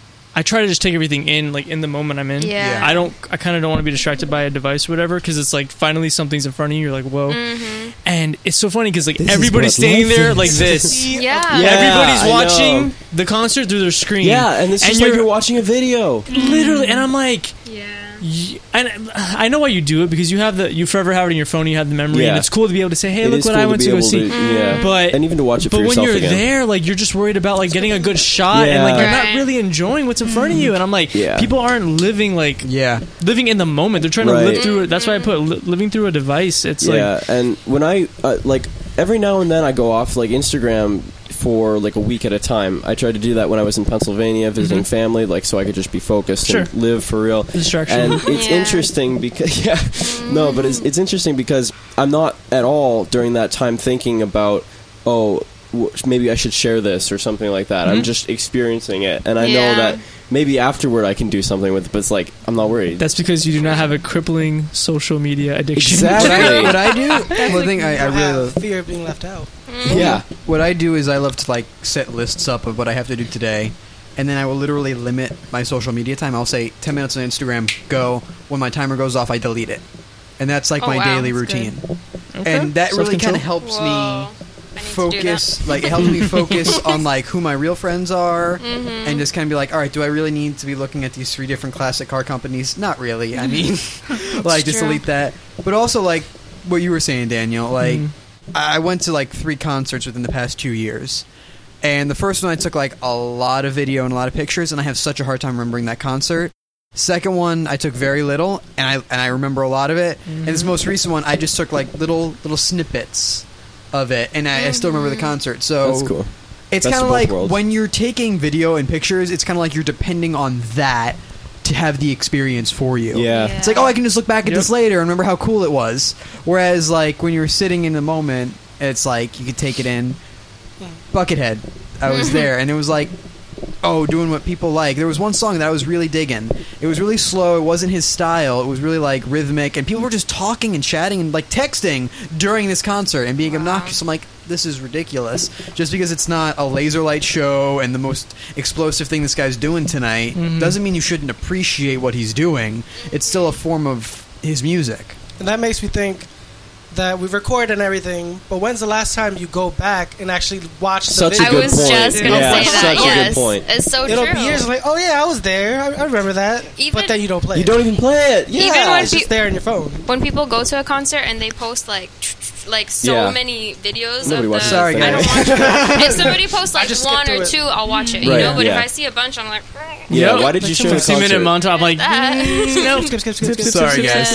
I try to just take everything in, like in the moment I'm in. Yeah. I don't. I kind of don't want to be distracted by a device or whatever, because it's like finally something's in front of you. You're like, whoa, Mhm. and it's so funny because like This is everybody's what standing life there is. like this. Yeah. Yeah. Everybody's I know. watching the concert through their screen. Yeah, and it's And just like you're- you're watching a video. Literally, and I'm like, Yeah. y- and I know why you do it, because you have the you forever have it in your phone. You have the memory, Yeah. and it's cool to be able to say, "Hey, It look is what cool I to went be to go able see." yeah. But and even to watch it for but when yourself you're again. there, like you're just worried about like getting a good shot, and like Yeah. you're not Right. really enjoying what's in front of you. And I'm like, Yeah. people aren't living like yeah. living in the moment. They're trying to Right. live through it. That's why I put li- living through a device. It's yeah, like and when I uh, like every now and then I go off like Instagram for like a week at a time. I tried to do that when I was in Pennsylvania visiting family, like so I could just be focused Sure. and live for real. distraction. And it's Yeah. interesting because yeah, no, but it's it's interesting because I'm not at all during that time thinking about oh w- maybe I should share this or something like that. I'm Mhm. just experiencing it, and I Yeah. know that maybe afterward I can do something with it. But it's like I'm not worried. That's because you do not have a crippling social media addiction. Exactly. What I, what I do, one thing I, I you really have love, fear of being left out. yeah. what I do is I love to like set lists up of what I have to do today, and then I will literally limit my social media time. I'll say ten minutes on Instagram, go. When my timer goes off, I delete it, and that's like Oh, my wow, daily that's routine. Okay. And that really Self-control. kind of helps Whoa. me I need to do focus. Like it helps me focus on like who my real friends are, and just kind of be like, all right, do I really need to be looking at these three different classic car companies? Not really. I mean, like just true. delete that. But also like what you were saying, Daniel. Like Mhm. I went to like three concerts within the past two years. And the first one I took like a lot of video and a lot of pictures, and I have such a hard time remembering that concert. Second one I took very little, and I and I remember a lot of it. And this most recent one I just took like little little snippets of it, and I, I still remember the concert. So That's cool. it's Best kind of of both like worlds. when you're taking video and pictures, it's kind of like you're depending on that to have the experience for you. Yeah. Yeah. It's like, oh, I can just look back at Yep. this later and remember how cool it was. Whereas, like, when you're sitting in the moment, it's like you could take it in. Buckethead, I was there, and it was like, oh, doing what people like. There was one song that I was really digging. It was really slow. It wasn't his style. It was really, like, rhythmic, and people were just talking and chatting and, like, texting during this concert and being obnoxious. I'm like, this is ridiculous. Just because it's not a laser light show and the most explosive thing this guy's doing tonight Mhm. doesn't mean you shouldn't appreciate what he's doing. It's still a form of his music. And that makes me think that we record and everything, but when's the last time you go back and actually watch the Such a video? I good was point. just gonna Yeah, say that. such a good Yes, point. it's so It'll true. be years like, oh yeah, I was there. I, I remember that. Even- but then you don't play You it. don't even play it. Yeah. Even when It's just pe- there on your phone. when people go to a concert and they post like like so Yeah. many videos Nobody of the watches Sorry, I don't guys. watch it. If somebody posts I like just skip one through or it. two, I'll watch it. You Right, know, but yeah. if I see a bunch, I'm like, Yeah, Yep. why did you Like show the fifteen minute concert? montage? I'm like, that. Skip, skip, skip, skip, skip. Sorry, guys.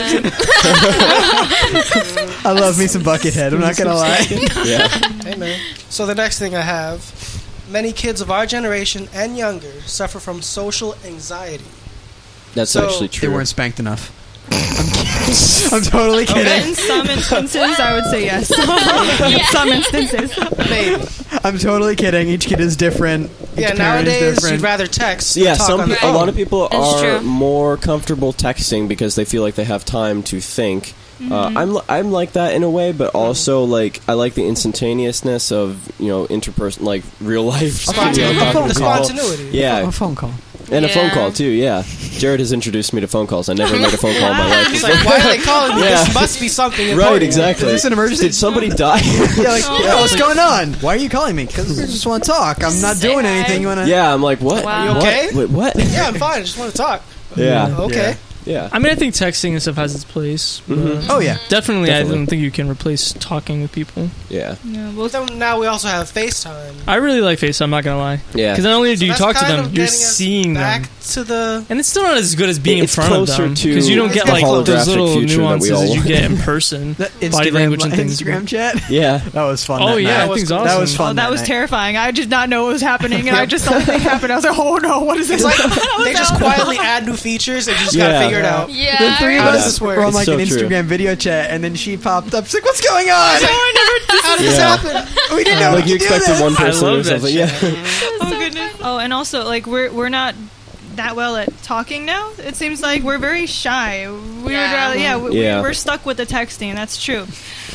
I love me some Buckethead. I'm not gonna lie. Yeah. Hey man. So the next thing I have many kids of our generation and younger suffer from social anxiety. That's So- actually They true. weren't spanked enough. I'm, kidding. I'm totally kidding. In some instances, I would say yes. In some instances. Maybe. I'm totally kidding. Each kid is different. Each Yeah, parent is nowadays different. you'd rather text. Yeah, than talk some on the pe- a phone. lot of people It's are true. more comfortable texting because they feel like they have time to think. Uh, I'm li- I'm like that in a way, but also like I like the instantaneousness of you know interperson like real life. Spontan- you know, talking to the people. spontaneity. Yeah, A phone call. and a phone Yeah. call too. Yeah, Jared has introduced me to phone calls. I never made a phone call in my life. It's like, why are they calling me? Yeah. This must be something important. Right, exactly. Is this an emergency? Did somebody die? Yeah, like, yeah, what's going on? Why are you calling me? Because I just want to talk. I'm not Say doing hi. anything. You want to? Yeah, I'm like, what? Wow. You What? okay? Wait, what? Yeah, I'm fine. I just want to talk. Yeah, Okay. yeah. I mean, I think texting and stuff has its place. but Mhm. Oh yeah. Definitely, Definitely. I don't think you can replace talking with people. Yeah, Yeah, well, But then now we also have FaceTime. I really like FaceTime, I'm not going to lie. yeah. Because not only do So you that's talk to kind them, of you're getting us seeing back them. to the. And it's still not as good as being It's in front of closer them. to Because you don't It's get the like those holographic little future that we nuances all that you want. get in person. The Body Instagram, language and things. Instagram chat. Yeah. That was fun. Oh, that yeah, night. I think it's That was- awesome. That was fun. oh, that was night. terrifying. I did not know what was happening, and I just saw something happen. I was like, oh no, what is this? It's like they just quietly add new features and you just Yeah. gotta figure it Yeah. out. Yeah. The three of How right. does us this work? were on It's like so an true. Instagram video chat, and then she popped up. She's like, "What's going on? How did this Yeah. happen? We didn't know Like we you could do expected this." one I person love or that something. shit. Yeah. Oh goodness. Oh, and also like we're we're not that well at talking now. It seems like we're very shy. We Yeah. would rather yeah, we, Yeah. we're stuck with the texting. That's true.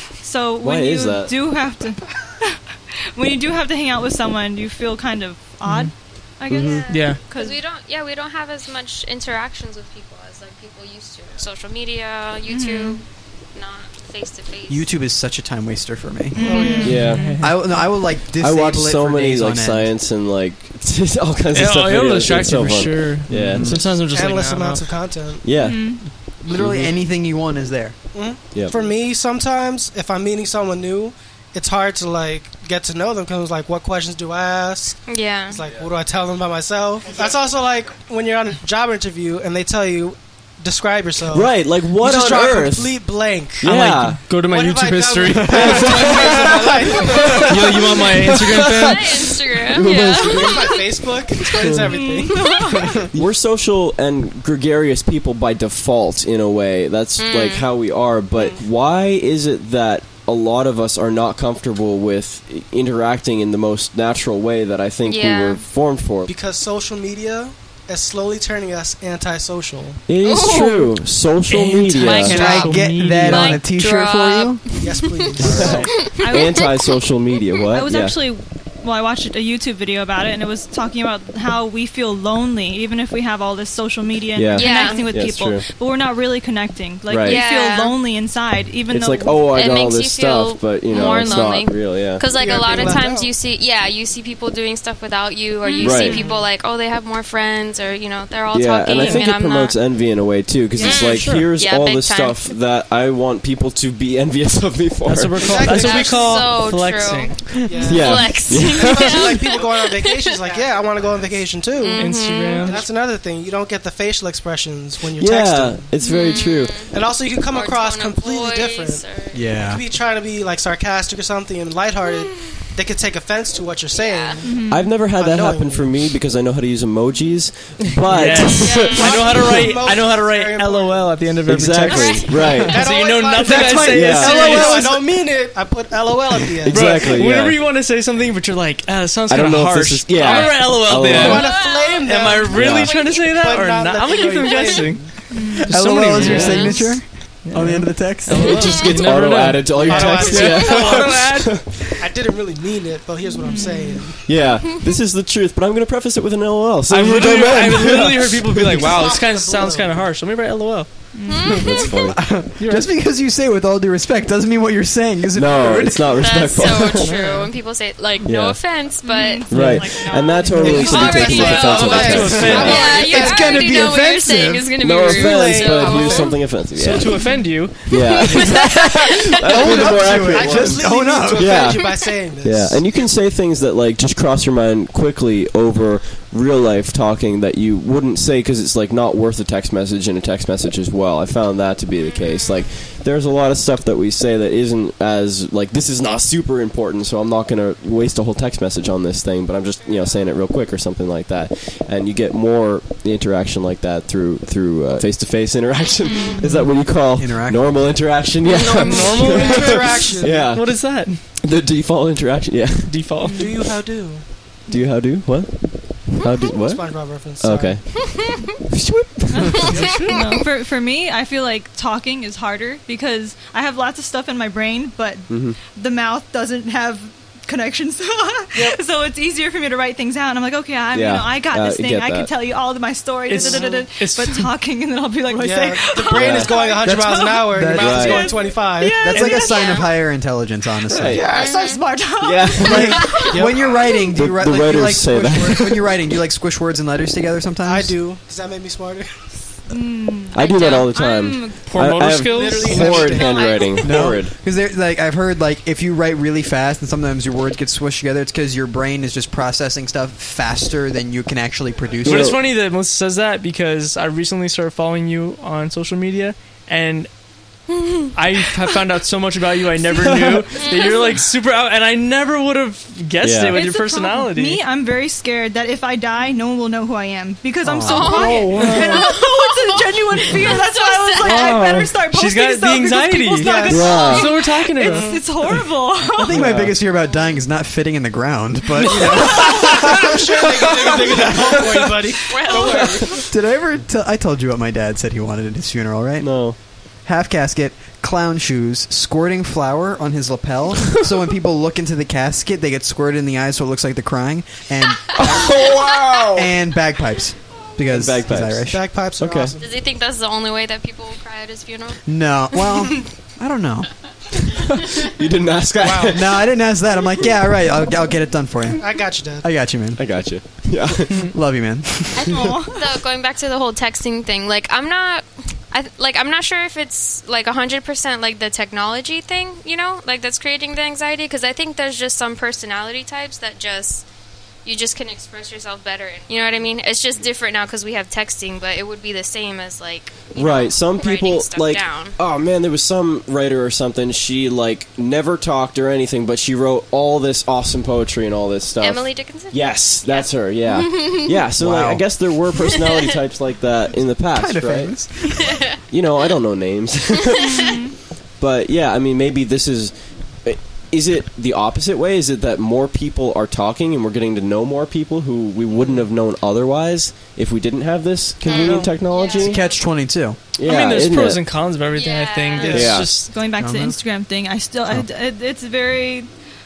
So Why when you is that? do have to when you do have to hang out with someone, you feel kind of odd, I guess. Mhm. Yeah. Because we don't, yeah, we don't have as much interactions with people as like people used to. Social media, YouTube, not face to face. YouTube is such a time waster for me. Oh, yeah. Yeah. I, will- no, I will like I disable watch it so for many days like on end. science and like all kinds of Yeah, stuff. it'll videos. distract It's you so for fun. sure. Yeah. Sometimes I'm just Endless like, nah, amounts nah. of content. Yeah. Mhm. Literally Mhm. anything you want is there. Yeah. For me, sometimes if I'm meeting someone new, it's hard to like get to know them because like, what questions do I ask? Yeah. It's like, what do I tell them about myself? That's also like when you're on a job interview and they tell you, describe yourself. Right. Like what you just on draw a earth? complete blank. Yeah. I'm like, go to my What have I YouTube done history. with the past twenty years of my life? Yo, you want my Instagram My fan? Instagram, yeah. My Facebook explains everything. We're social and gregarious people by default in a way. That's like how we are. But why is it that a lot of us are not comfortable with interacting in the most natural way that I think Yeah. we were formed for? Because social media is slowly turning us antisocial. It is Ooh. true. Social Mic media. drop. Can I Social get media. that on a Mic T-shirt for drop. you? Yes, please. I was- Anti-social media. What? I was yeah. actually, well, I watched a YouTube video about it, and it was talking about how we feel lonely, even if we have all this social media and Yeah. we're Yeah. connecting with Yeah, it's people, true. but we're not really connecting. Like Right. we Yeah. feel lonely inside, even It's though like, oh, I It got all makes this you feel stuff, but you know, more it's lonely. not real. Yeah. Because like You're a lot being of left times out. you see, yeah, you see people doing stuff without you, or you Right. see people like, oh, they have more friends, or you know, they're all Yeah, talking, and I think it I'm promotes not. envy in a way too, because it's Yeah, like sure. here's Yeah, all big the time. stuff that I want people to be envious of me for. That's what we're called. Exactly. That's what we That's call so flexing. Yeah. Yeah. Flex. Especially like people going on vacations. Like, yeah, I want to go on vacation too. Mm. Instagram. And that's another thing. You don't get the facial expressions when you're Yeah, texting. it's very true. And also, you can come Or across tone of completely voice, different. or- You Yeah. could be trying to be like sarcastic or something and lighthearted. They could take offense to what you're saying. I've never had that Unknowingly. happen for me because I know how to use emojis, but Yes. Yeah. I know how to write. I know how to Very write important. LOL at the end of every exactly text. right. That So you always know finds- nothing That's I why- say Yeah. is LOL, serious. I don't mean it. I put LOL at the end. Exactly. Bro, whenever yeah. you want to say something, but you're like, ah, it sounds I kind don't of know if harsh. this is- yeah. I'm gonna write LOL at the LOL. You end. want to flame them. Am I really Yeah. trying to say that But or not not? let I'm them gonna keep know them you're guessing. There's so LOL many is your rules. signature on the end of the text. It just gets You never auto know. added to all your Auto texts. added. Yeah. Auto add. I didn't really mean it, but here's what I'm saying. yeah, this is the truth, but I'm going to preface it with an LOL. So I've which I literally, read. I've literally heard people be like, "Wow, this kind of Soft sounds blue. kind of harsh." Let me write LOL. That's funny. Just because you say with all due respect doesn't mean what you're saying isn't No, rude. it's not That's respectful. so true. When people say like, no Yeah. offense, but Right, Like, no. and that totally You could be already taken know. as offensive. Not at to times. offend. yeah, you It's gonna already be know what you're offensive. saying is going to be No rude. offense, so- but here's something offensive. So Yeah, to offend you, yeah. That'd be the more accurate I one. just Own literally up. need to offend Yeah. you by saying this. Yeah, and you can say things that like just cross your mind quickly over real life talking that you wouldn't say because it's like not worth a text message in a text message as well. I found that to be the case. Like there's a lot of stuff that we say that isn't as like this is not super important, so I'm not going to waste a whole text message on this thing, but I'm just you know saying it real quick or something like that. And you get more interaction like that through through uh, face-to-face interaction. Is that what you call Interaction. normal interaction? Yeah, Normal Interaction. yeah. What is that? The default interaction. Yeah. Default. Do you how do? Do you how do what? How do what? SpongeBob reference. Oh, sorry. okay. No, for for me, I feel like talking is harder because I have lots of stuff in my brain, but Mhm. the mouth doesn't have connections. So it's easier for me to write things out. And I'm like, okay, I'm, Yeah. you know, I got Uh, this I thing. get I can that. tell you all of my story. It's- da-da-da-da-da. it's- But talking, and then I'll be like, what do I Yeah, say? the brain is going one hundred That's- miles an hour, and your that's- mouth is Right. going twenty-five. Yeah, That's like a sign Yeah. of higher intelligence, honestly. Right. Yes, I'm smart. Yeah. Like Yep. when you're writing, do The- you write the like, do you writers like say squish that. words? When you're writing, do you like squish words and letters together sometimes? I do. Does that make me smarter? I do that all the time. I'm Poor I- I motor have skills. literally- Horrid No, I- handwriting. No, Horrid. because like I've heard like if you write really fast and sometimes your words get swished together, it's because your brain is just processing stuff faster than you can actually produce. But it. it's funny that Melissa says that because I recently started following you on social media, and I have found out so much about you I never knew. That you're like super out, and I never would have guessed Yeah. it with It's your the problem. personality. Me, I'm very scared that if I die, no one will know who I am because I'm so Aw. quiet. Oh, wow. And I don't know what's a genuine fear. That's why I was like, I Wow. better start posting She's got stuff the anxiety. because people's not Yes. gonna Yeah. know. That's what we're talking about. It's, it's horrible. I think my Yeah. biggest fear about dying is not fitting in the ground. But you know, I'm sure they can dig it up for you, buddy. Don't worry. did I ever? T- I told you what my dad said he wanted at his funeral, right? No. Half casket, clown shoes, squirting flour on his lapel, so when people look into the casket, they get squirted in the eyes, so it looks like they're crying, and Oh wow. and bagpipes because And bagpipes. he's Irish. Bagpipes are Okay. awesome. Does he think that's the only way that people will cry at his funeral? No, well, I don't know. You didn't ask that. Wow. No, I didn't ask that. I'm like, yeah, all right, I'll, I'll get it done for you. I got you, Dad. I got you, man. I got you. Yeah. Love you, man. So going back to the whole texting thing, like I'm not, I like I'm not sure if it's like a hundred percent like the technology thing, you know, like that's creating the anxiety. Because I think there's just some personality types that just you just can express yourself better. You know what I mean? It's just different now because we have texting, but it would be the same as like you know, Right. Some writing people stuff like. down. Oh man, there was some writer or something. She like never talked or anything, but she wrote all this awesome poetry and all this stuff. Emily Dickinson. Yes, that's her. Yeah, yeah. So like, Wow. I guess there were personality types like that in the past, Kind of right? famous. You know, I don't know names, but yeah, I mean, maybe this is. Is it the opposite way? Is it that more people are talking and we're getting to know more people who we wouldn't have known otherwise if we didn't have this convenient technology? Yeah. Catch twenty-two. Yeah, I mean, there's isn't pros it? and cons of everything. I think Yeah. it's Yeah. just Going back to the Uh-huh. Instagram thing, I still, I, it, it's very.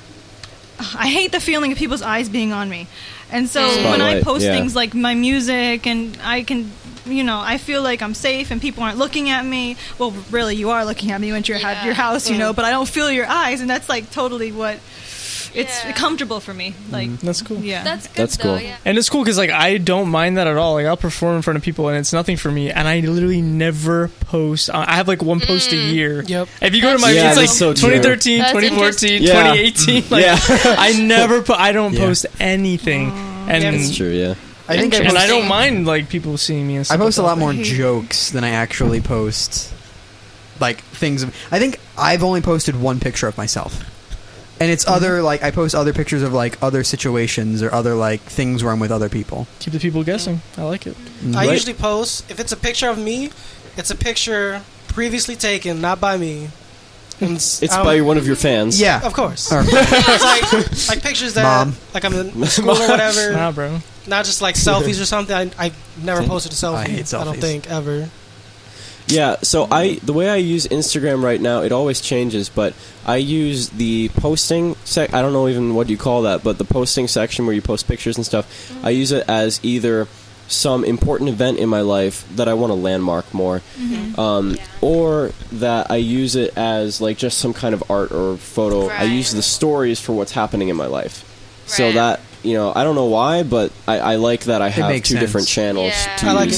I hate the feeling of people's eyes being on me, and so when I Spotlight, post yeah. things like my music, and I can, you know, I feel like I'm safe and people aren't looking at me. Well, really, you are looking at me when you're at Yeah. your house, you know, but I don't feel your eyes, and that's like totally what. It's Yeah. comfortable for me. Like, that's cool. yeah. That's good That's though. cool. Yeah. And it's cool because like I don't mind that at all. Like I'll perform in front of people and it's nothing for me. And I literally never post. I have like one post a year. Yep. If you go to my, Yeah, it's like that's so true. twenty thirteen, That's twenty fourteen, interesting. twenty eighteen. Like Yeah. I never put. I don't Yeah. post anything. And Yeah, That's true. Yeah. I think I and post, I don't mind like people seeing me. And I stuff post a like lot that. more I hate it. jokes than I actually post, like things. Of, I think I've only posted one picture of myself, and it's other like I post other pictures of like other situations or other like things where I'm with other people. Keep the people guessing. I like it. I Right. usually post if it's a picture of me, it's a picture previously taken, not by me. And It's I don't- by one of your fans. Yeah, Of course. Or- It's like like pictures that Mom. like I'm in school or whatever. Nah, bro. Not just like selfies or something. I I never posted a selfie. I hate I don't selfies. think ever. Yeah, so I the way I use Instagram right now, it always changes, but I use the posting sec I don't know even what you call that, but the posting section where you post pictures and stuff, I use it as either some important event in my life that I want to landmark more, um, or that I use it as like just some kind of art or photo. I Right. use the stories for what's happening in my life. So Right. that, you know, I don't know why, but I, I like that I have makes two sense. different channels Yeah. to I like use. it.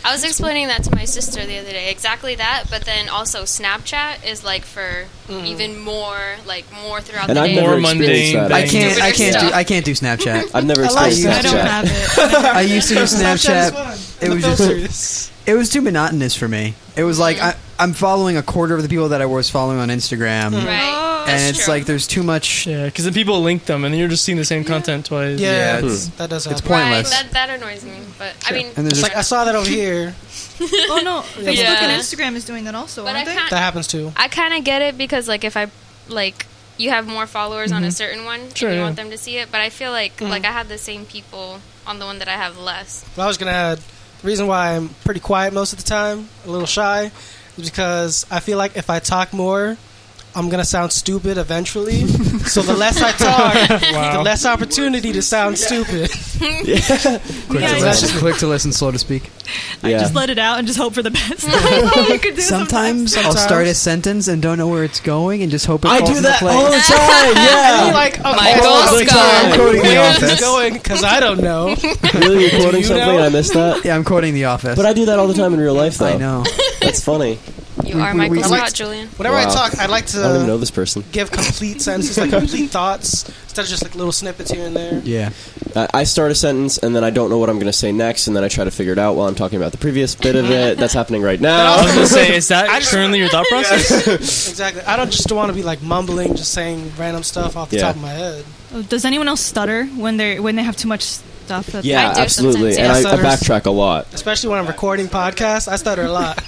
I was explaining that to my sister the other day. Exactly that, but then also Snapchat is like for Mm. even more, like more throughout And the I've day. never More experienced mundane that. I things. can't. I Stupider can't do. stuff. I can't do Snapchat. I've never I like experienced I Snapchat. don't Snapchat. have it. I used to do Snapchat. is fun. It was The just- filter is- It was too monotonous for me. It was like I, I'm following a quarter of the people that I was following on Instagram, Right. Oh, and That's it's true. like there's too much. Yeah, because then people link them, and then you're just seeing the same content twice. Yeah, Yeah, it's- it's- that does it's happen. pointless. Right, that, that annoys me. But I mean, And there's It's just- like I saw that over here. Oh no, Facebook Yeah. and Instagram is doing that also, But aren't I they? can't- That happens too. I kind of get it because like if I like you have more followers on a certain one, Sure, and you yeah. want them to see it. But I feel like like I have the same people on the one that I have less. But I was gonna add the reason why I'm pretty quiet most of the time, a little shy, is because I feel like if I talk more, I'm gonna sound stupid eventually. So the less I talk, the less opportunity to sound stupid. Quick Yeah, to I listen, quick to listen, slow to speak. Yeah. Just let it out and just hope for the best. That's all you could do Sometimes, I'll Sometimes. start a sentence and don't know where it's going and just hope it I falls do into that place. all the time. You're Yeah. like, okay, Michael all the Scott. time. I'm quoting The where's this Office. going? Because I don't know. Really, you're quoting you something know? and I missed that. Yeah, I'm quoting The Office. But I do that all the time in real life, though. I know. That's funny. You are we- Michael we- Scott, like- Julian. Whenever I Wow. talk, I'd like I don't even know to this person. give complete sentences, like complete thoughts, instead of just like little snippets here and there. Yeah. I I start a sentence and then I don't know what I'm going to say next, and then I try to figure it out while I'm talking about the previous bit of it. That's happening right I now. was gonna say, is that I just- currently your thought process? Exactly. I don't just want to be like mumbling, just saying random stuff off the Yeah. top of my head. Oh, does anyone else stutter when they when they have too much stuff? That's Yeah, I do absolutely. sometimes, And yeah. I, I Stutters. backtrack a lot. Especially when I'm recording podcasts, I stutter a lot.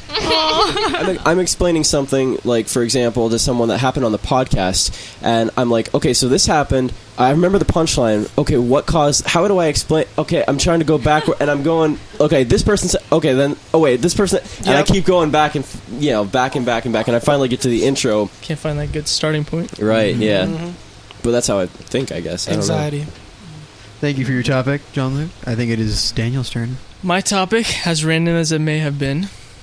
I'm, I'm explaining something, like, for example, to someone that happened on the podcast, and I'm like, okay, so this happened. I remember the punchline. Okay, what caused... How do I explain... Okay, I'm trying to go backward, and I'm going... Okay, this person said... Okay, then... Oh, wait, this person... And I Yep. keep going back and, you know, back and back and back, and I finally get to the intro. Can't find that good starting point. Right, yeah. Mhm. But that's how I think, I guess. I don't know. Anxiety. Thank you for your topic, John Luke. I think it is Daniel's turn. My topic, as random as it may have been,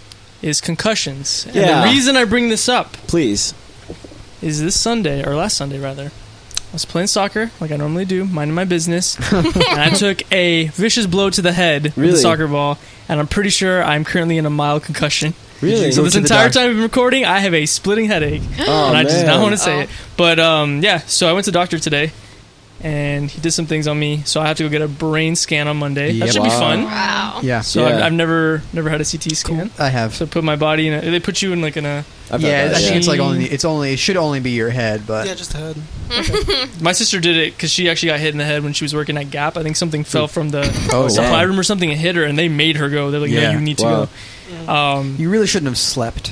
is concussions. And Yeah. the reason I bring this up Please. is this Sunday, or last Sunday rather. I was playing soccer, like I normally do, minding my business, and I took a vicious blow to the head with Really? the soccer ball, and I'm pretty sure I'm currently in a mild concussion. Really? So Go this to the entire doctor. time we've been recording, I have a splitting headache, Oh, and I just not man. want to say Oh. it. But um, yeah, so I went to the doctor today, and he did some things on me, so I have to go get a brain scan on Monday. Yep. That should be Wow. fun. Wow. Yeah. So Yeah. I've, I've never never had a C T scan. I have. So put my body in. A, they put you in like in a. I've yeah, had that, I think yeah. it's like only it's only it should only be your head, but Yeah, just a head. My sister did it because she actually got hit in the head when she was working at Gap. I think something fell from the Oh, supply wow. room or something and hit her, and they made her go. They're like, Yeah. "No, you need Wow. to go." Um, you really shouldn't have slept.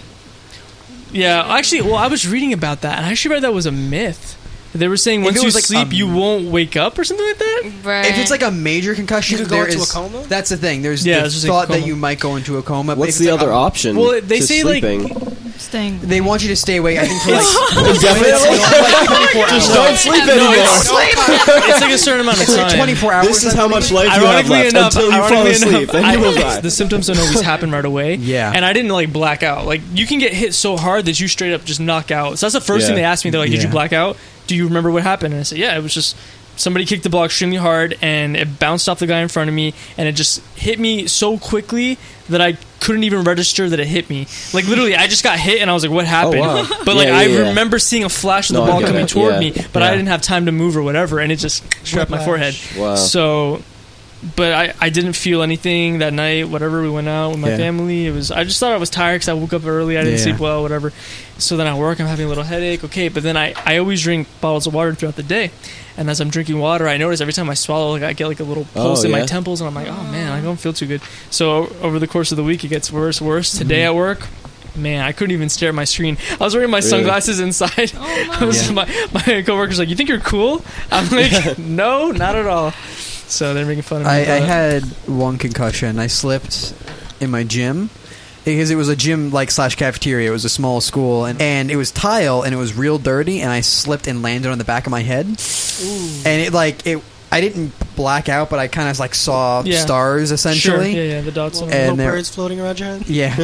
yeah, actually, well, I was reading about that, and I actually read that was a myth. They were saying If once it you was like sleep, a- you won't wake up or something like that. Right. If it's like a major concussion, You could go there into is- a coma? That's the thing. There's Yeah, the it's just like thought that coma. you might go into a coma. but What's if it's the like other a- option? Well, they to say, like- sleeping? Staying. They want you to stay awake. I think for like Definitely. like twenty-four Just hours. don't sleep No, anymore. It's like a certain amount of It's like time. twenty-four hours. This is I how believe. much life you have Ironically left enough, until you fall ironically asleep. enough, Then you will I- die. the symptoms don't always happen right away. Yeah. And I didn't like black out. Like you can get hit so hard that you straight up just knock out. So that's the first Yeah. thing they asked me. They're like, "Did you Yeah. black out? Do you remember what happened?" And I said, "Yeah, it was just somebody kicked the ball extremely hard and it bounced off the guy in front of me and it just hit me so quickly that I couldn't even register that it hit me. Like literally, I just got hit and I was like, "What happened?" wow. But like Yeah, I yeah, yeah. remember seeing a flash of the No, I ball get coming that. toward Yeah. me, but I Yeah. didn't have time to move or whatever, and it just struck my forehead. Wow. So, but I, I didn't feel anything that night. Whatever, we went out with my Yeah. family. It was I just thought I was tired because I woke up early. I didn't Yeah. sleep well. Whatever. So then at work, I'm having a little headache. Okay, but then I, I always drink bottles of water throughout the day, and as I'm drinking water, I notice every time I swallow, like I get like a little pulse Oh, in my yeah? temples, and I'm like, oh man, I don't feel too good. So over the course of the week, it gets worse, worse. Today Mm-hmm. at work. Man, I couldn't even stare at my screen. I was wearing my Really? sunglasses inside. Oh, I was, Yeah. my, my coworker's like, "You think you're cool?" I'm like, "No, not at all." So they're making fun of me. I, I for that. had one concussion. I slipped in my gym because it was a gym like slash cafeteria. It was a small school, and, and it was tile, and it was real dirty. And I slipped and landed on the back of my head, and it like it. I didn't black out, but I kind of like saw Yeah. stars essentially. Sure. Yeah, yeah, the dots. on And it. Little there- birds floating around your head. Yeah.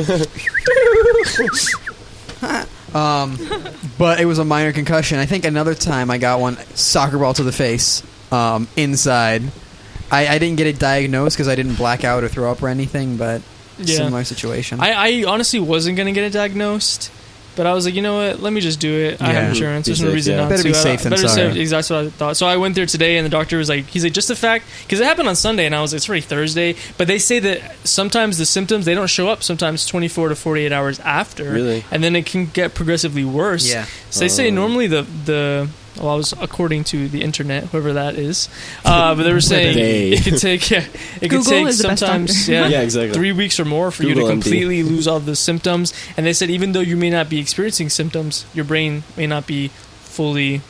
um, but it was a minor concussion. I think another time I got one soccer ball to the face um, inside. I, I didn't get it diagnosed because I didn't black out or throw up or anything, but Yeah. similar situation. I, I honestly wasn't gonna get it diagnosed, but I was like, you know what? Let me just do it. I Yeah. have insurance. Be There's no safe, reason yeah. not Better to. be I- safe than better sorry. safe. Exactly what I thought. So I went there today, and the doctor was like, he's like, just the fact because it happened on Sunday, and I was like, it's already Thursday. But they say that sometimes the symptoms they don't show up. Sometimes twenty-four to forty-eight hours after, Really? and then it can get progressively worse. Yeah. So they say Oh. normally the the well, I was according to the internet, whoever that is, uh, but they were saying They. it could take yeah, it Google could take is the best sometimes doctor. yeah, Yeah, exactly. three weeks or more for you Google to M D. completely lose all the symptoms. And they said even though you may not be experiencing symptoms, your brain may not be fully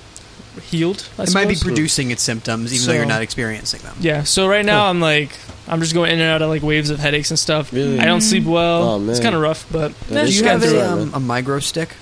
healed. I it might be suppose. producing its symptoms, even though So- you're not experiencing them. Yeah. So right now I'm like I'm just going in and out of like waves of headaches and stuff. Really? I don't sleep well. Oh, man. It's kind of rough, but That eh, is Do just you Yeah, have getting through a, through it. um, a micro stick?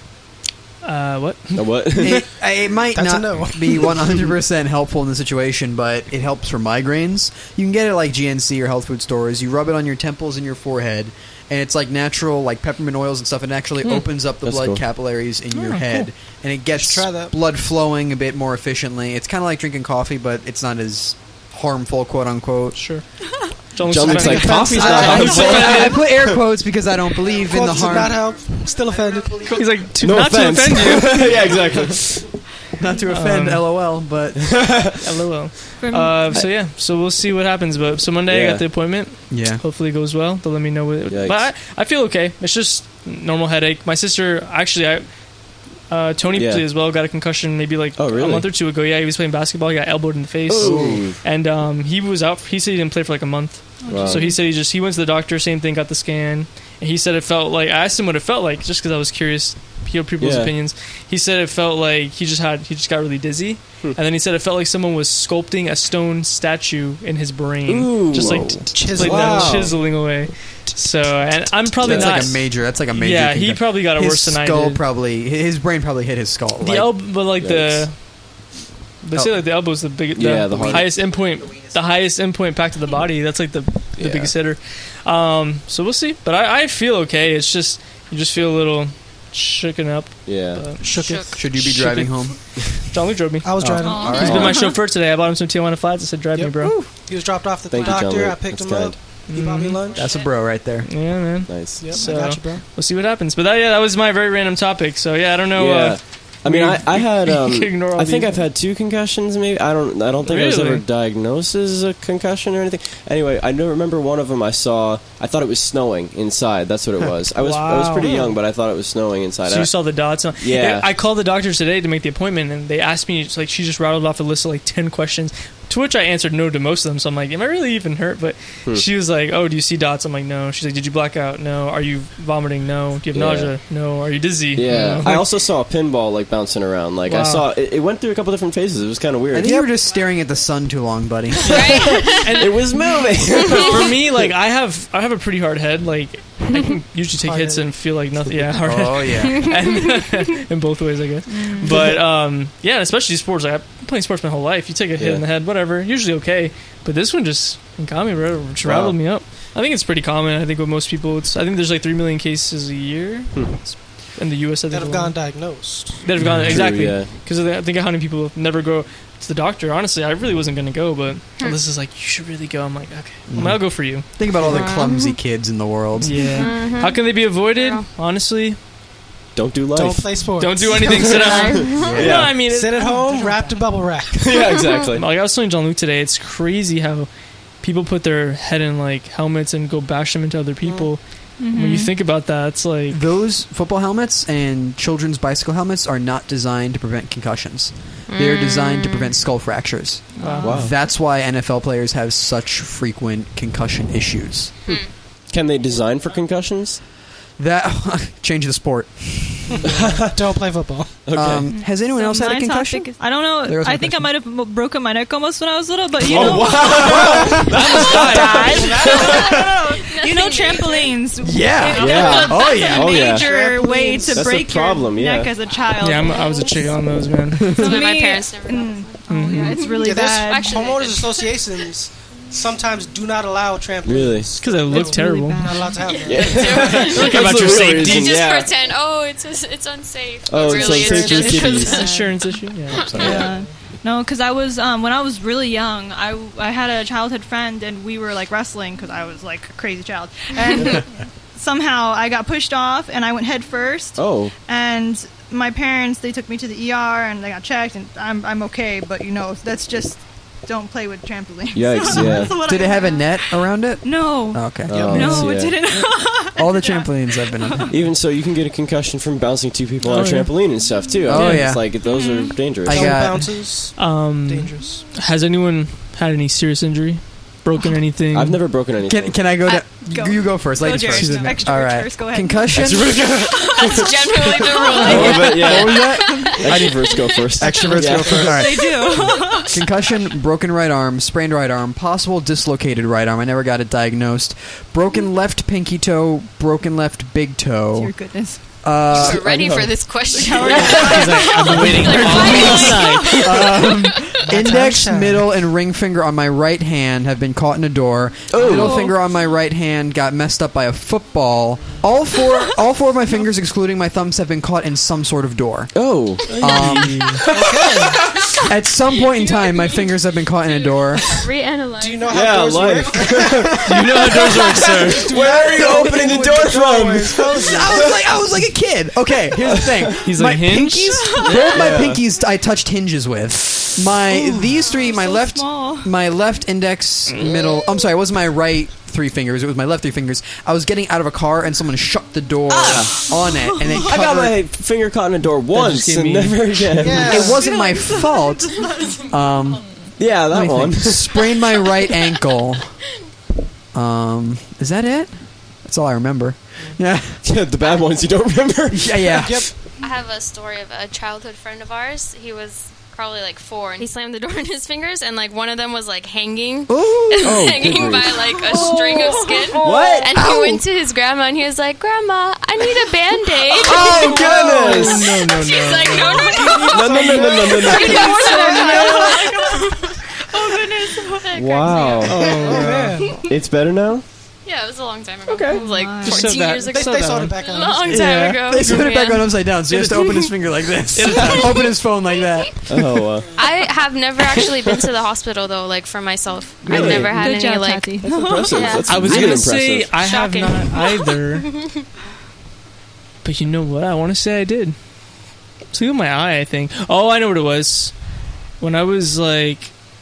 Uh, what? A what? it, it might That's a not no. be one hundred percent helpful in the situation, but it helps for migraines. You can get it at, like G N C or health food stores. You rub it on your temples and your forehead, and it's like natural, like peppermint oils and stuff. It actually Hmm. opens up the That's blood cool. capillaries in your Oh, head, cool. and it gets Try that. blood flowing a bit more efficiently. It's kind of like drinking coffee, but it's not as harmful, quote unquote. Sure. John John looks like offended. coffee's not I, helpful. I, I put air quotes because I don't believe in the Quotes did harm. not help. Still offended. He's like, to, No not offense. to offend you. Yeah, exactly. Not to offend, Um, lol, but LOL. For me- Uh, so yeah, so we'll see what happens. But so Monday I Yeah. got the appointment. yeah. Hopefully it goes well. They'll let me know. What Yikes. but I, I feel okay. It's just normal headache. My sister actually, I uh, Tony Yeah. as well got a concussion maybe like Oh, really? a month or two ago. Yeah, he was playing basketball. He got elbowed in the face, Ooh. and um, he was out. He said he didn't play for like a month. Wow. So he said he just he went to the doctor. Same thing. Got the scan. And he said it felt like I asked him what it felt like just because I was curious. Hear people's Yeah. opinions. He said it felt like he just had he just got really dizzy, Hmm. and then he said it felt like someone was sculpting a stone statue in his brain, Ooh. just like Whoa. t- t- Chisel. like that Wow. chiseling away. So, and I'm probably That's not. like a major. That's like a major. yeah, he concussion. probably got it his worse than I skull did. probably his brain probably hit his skull. the like, elbow, but like the. They say Oh. like the elbow is the big, the, Yeah, the the hard- highest endpoint, the highest endpoint impact to the body. That's like the the Yeah. biggest hitter. Um, so we'll see, but I, I feel okay. It's just you just feel a little shooken up. Yeah. But Shook it. should you be Shook driving it. home? John Luke drove me. I was Oh. driving. Aw. He's All been my right. chauffeur today. I bought him some Tijuana flats. I said, "Drive me, Yep. bro." He was dropped off at the Thank you, John doctor. Luke. I picked That's him kind. up. He bought me Mhm. lunch. That's a bro right there. Yeah, man. Nice. Yep, So- I got you, bro. We'll see what happens. But that, yeah, that was my very random topic. So yeah, I don't know. Yeah. Uh, I mean, we- I, I had. Um, we can ignore all I think these. I've had two concussions. Maybe I don't. I don't think I was Really? ever diagnosed as a concussion or anything. Anyway, I don't remember one of them. I saw. I thought it was snowing inside. That's what it was. I was. I was Wow. pretty young, but I thought it was snowing inside. So I- you saw the dots. On, Yeah. I called the doctor today to make the appointment, and they asked me. It's like she just rattled off a list of like ten questions, to which I answered no to most of them. So I'm like, am I really even hurt? But Hmm. she was like, oh, do you see dots? I'm like, no. She's like, did you black out? No. Are you vomiting? No. Do you have Yeah. nausea? No. Are you dizzy? Yeah, No. I also saw a pinball like bouncing around. Like I Wow. saw it, it went through a couple different phases. It was kind of I weird. think you were just staring at the sun too long, buddy. and It was moving. for me, like I have, I have a pretty hard head. Like I can usually take Hard hits head. and feel like nothing. Yeah, hard head. Oh yeah. and in both ways, I guess. But um, yeah, especially sports. Like, I've been playing sports my whole life. You take a hit Yeah. in the head, whatever, usually okay. But this one just got me, bro. Just Wow. rattled me up. I think it's pretty common. I think with most people, it's. I think there's like three million cases a year Hmm. in the U S. I think That have alone. gone diagnosed. That have gone True, exactly yeah. because I think of how many people never go to the doctor. Honestly, I really wasn't gonna go, but Hmm. Alyssa is like, you should really go. I'm like, okay, Mm. well, I'll go for you. Think about all the Wow. clumsy kids in the world. Yeah. Mhm. How can they be avoided? Yeah. Honestly, Don't do life. Don't play sports. don't do anything. Sit down. Yeah. No, I mean, it, Sit at home, wrapped in bubble wrap. yeah, exactly. Like I was telling John Luke today, it's crazy how people put their head in like helmets and go bash them into other people. When you think about that, it's like Those football helmets and children's bicycle helmets are not designed to prevent concussions. They're designed to prevent skull fractures. wow. Wow. That's why N F L players have such frequent concussion issues. Can they design for concussions? That change the sport. Don't play football. Okay. Um, has anyone So else had a my concussion? topic is- I don't know. There was my I think I question. might have m- broken my neck almost when I was little, but you Oh, know, you know, Nothing trampolines. Yeah. It- Yeah. that's a- Oh, that's yeah. a Oh, yeah. major way to That's a break problem, your yeah. neck as a child. Yeah, I'm, I was a chick on those, man. So But my me- parents never got mm, oh, yeah, it's really Yeah, there's bad. Actually, homeowners they did. associations sometimes do not allow trampolines. Really? Because I look It's really terrible. bad. Not allowed to have them. Yeah. Think about That's your the real safety. reason, They just yeah. pretend, oh, it's it's unsafe. Oh, But it's really, unsafe it's for just kitties. because Insurance issue. Yeah. Sorry. Yeah. No, because I was um, when I was really young. I I had a childhood friend, and we were like wrestling because I was like a crazy child, and somehow I got pushed off, and I went head first. Oh. And my parents, they took me to the E R, and they got checked, and I'm I'm okay, but you know that's just don't play with trampolines. Yikes, yeah. That's what Did I it have a know. net around it? No. Oh, okay. Oh, no, yeah. it didn't. All the trampolines I've been on. Even so, you can get a concussion from bouncing two people on Oh, a yeah. trampoline and stuff too. I Oh, mean, yeah. It's like those are dangerous. I Double got- bounces, Um, dangerous. has anyone had any serious injury? Broken anything? I've never broken anything. Can, can I go to... I- go. You go first. Go, Ladies Jared. first. Extrovert All right. first, go ahead. Concussion. That's generally the rule. Oh, but yeah. What was that? Extroverts go first. Extroverts Yeah. go first. All right. They do. Concussion, broken right arm, sprained right arm, possible dislocated right arm. I never got it diagnosed. Broken left pinky toe, broken left big toe. Dear goodness. Uh, We're ready I know. for this question. He's like, I've been waiting all night. um, index, time. middle, and ring finger on my right hand have been caught in a door. Oh. Middle finger on my right hand got messed up by a football. All four, all four of my fingers, excluding my thumbs, have been caught in some sort of door. Oh. Um, at some point in time, my fingers have been caught in a door. Reanalyze. Do you know how Yeah, doors life. work? You know how doors work, sir. Where are you opening the door from? I was like, I was like a kid. Okay, here's the thing. He's my like, hinge? pinkies, both my pinkies, I touched hinges with. My these three, my so left, small. my left index, middle. I'm sorry, it wasn't my right three fingers. It was my left three fingers. I was getting out of a car and someone shut the door on it, and it I got covered. my finger caught in a door once gave and me- never again. Yeah. It wasn't my fault. Um, Yeah, let that me one. think. Sprained my right ankle. Um, is that it? That's all I remember. Yeah, The bad ones you don't remember. yeah, yeah. Yep. I have a story of a childhood friend of ours. He was probably like four, and he slammed the door in his fingers, and like one of them was like hanging, Ooh. Oh, hanging good by grief. like a string of skin. What? And he went to his grandma, and he was like, "Grandma, I need a band-aid." Oh goodness! No, no, She's no. like, "No, no, no." No, no, no, no, no, no, You no. know what I'm Oh goodness! That Wow. Oh man, It's better now? Yeah, it was a long time ago. Okay. It was like Wow. Just fourteen set that- years they, ago. Saw they that sewed one. it back A on. long time Yeah. ago. They put it back Man. on upside down, so he has to open his finger like this. Open his phone like that. Oh, uh, I have never actually been to the hospital though, like for myself. I've Really? never had Good any job, like. Tati. that's impressive. Yeah. That's I was really gonna impressive. say I Shocking. have not either, but you know what? I want to say I did. So with my eye, I think. Oh, I know what it was. When I was like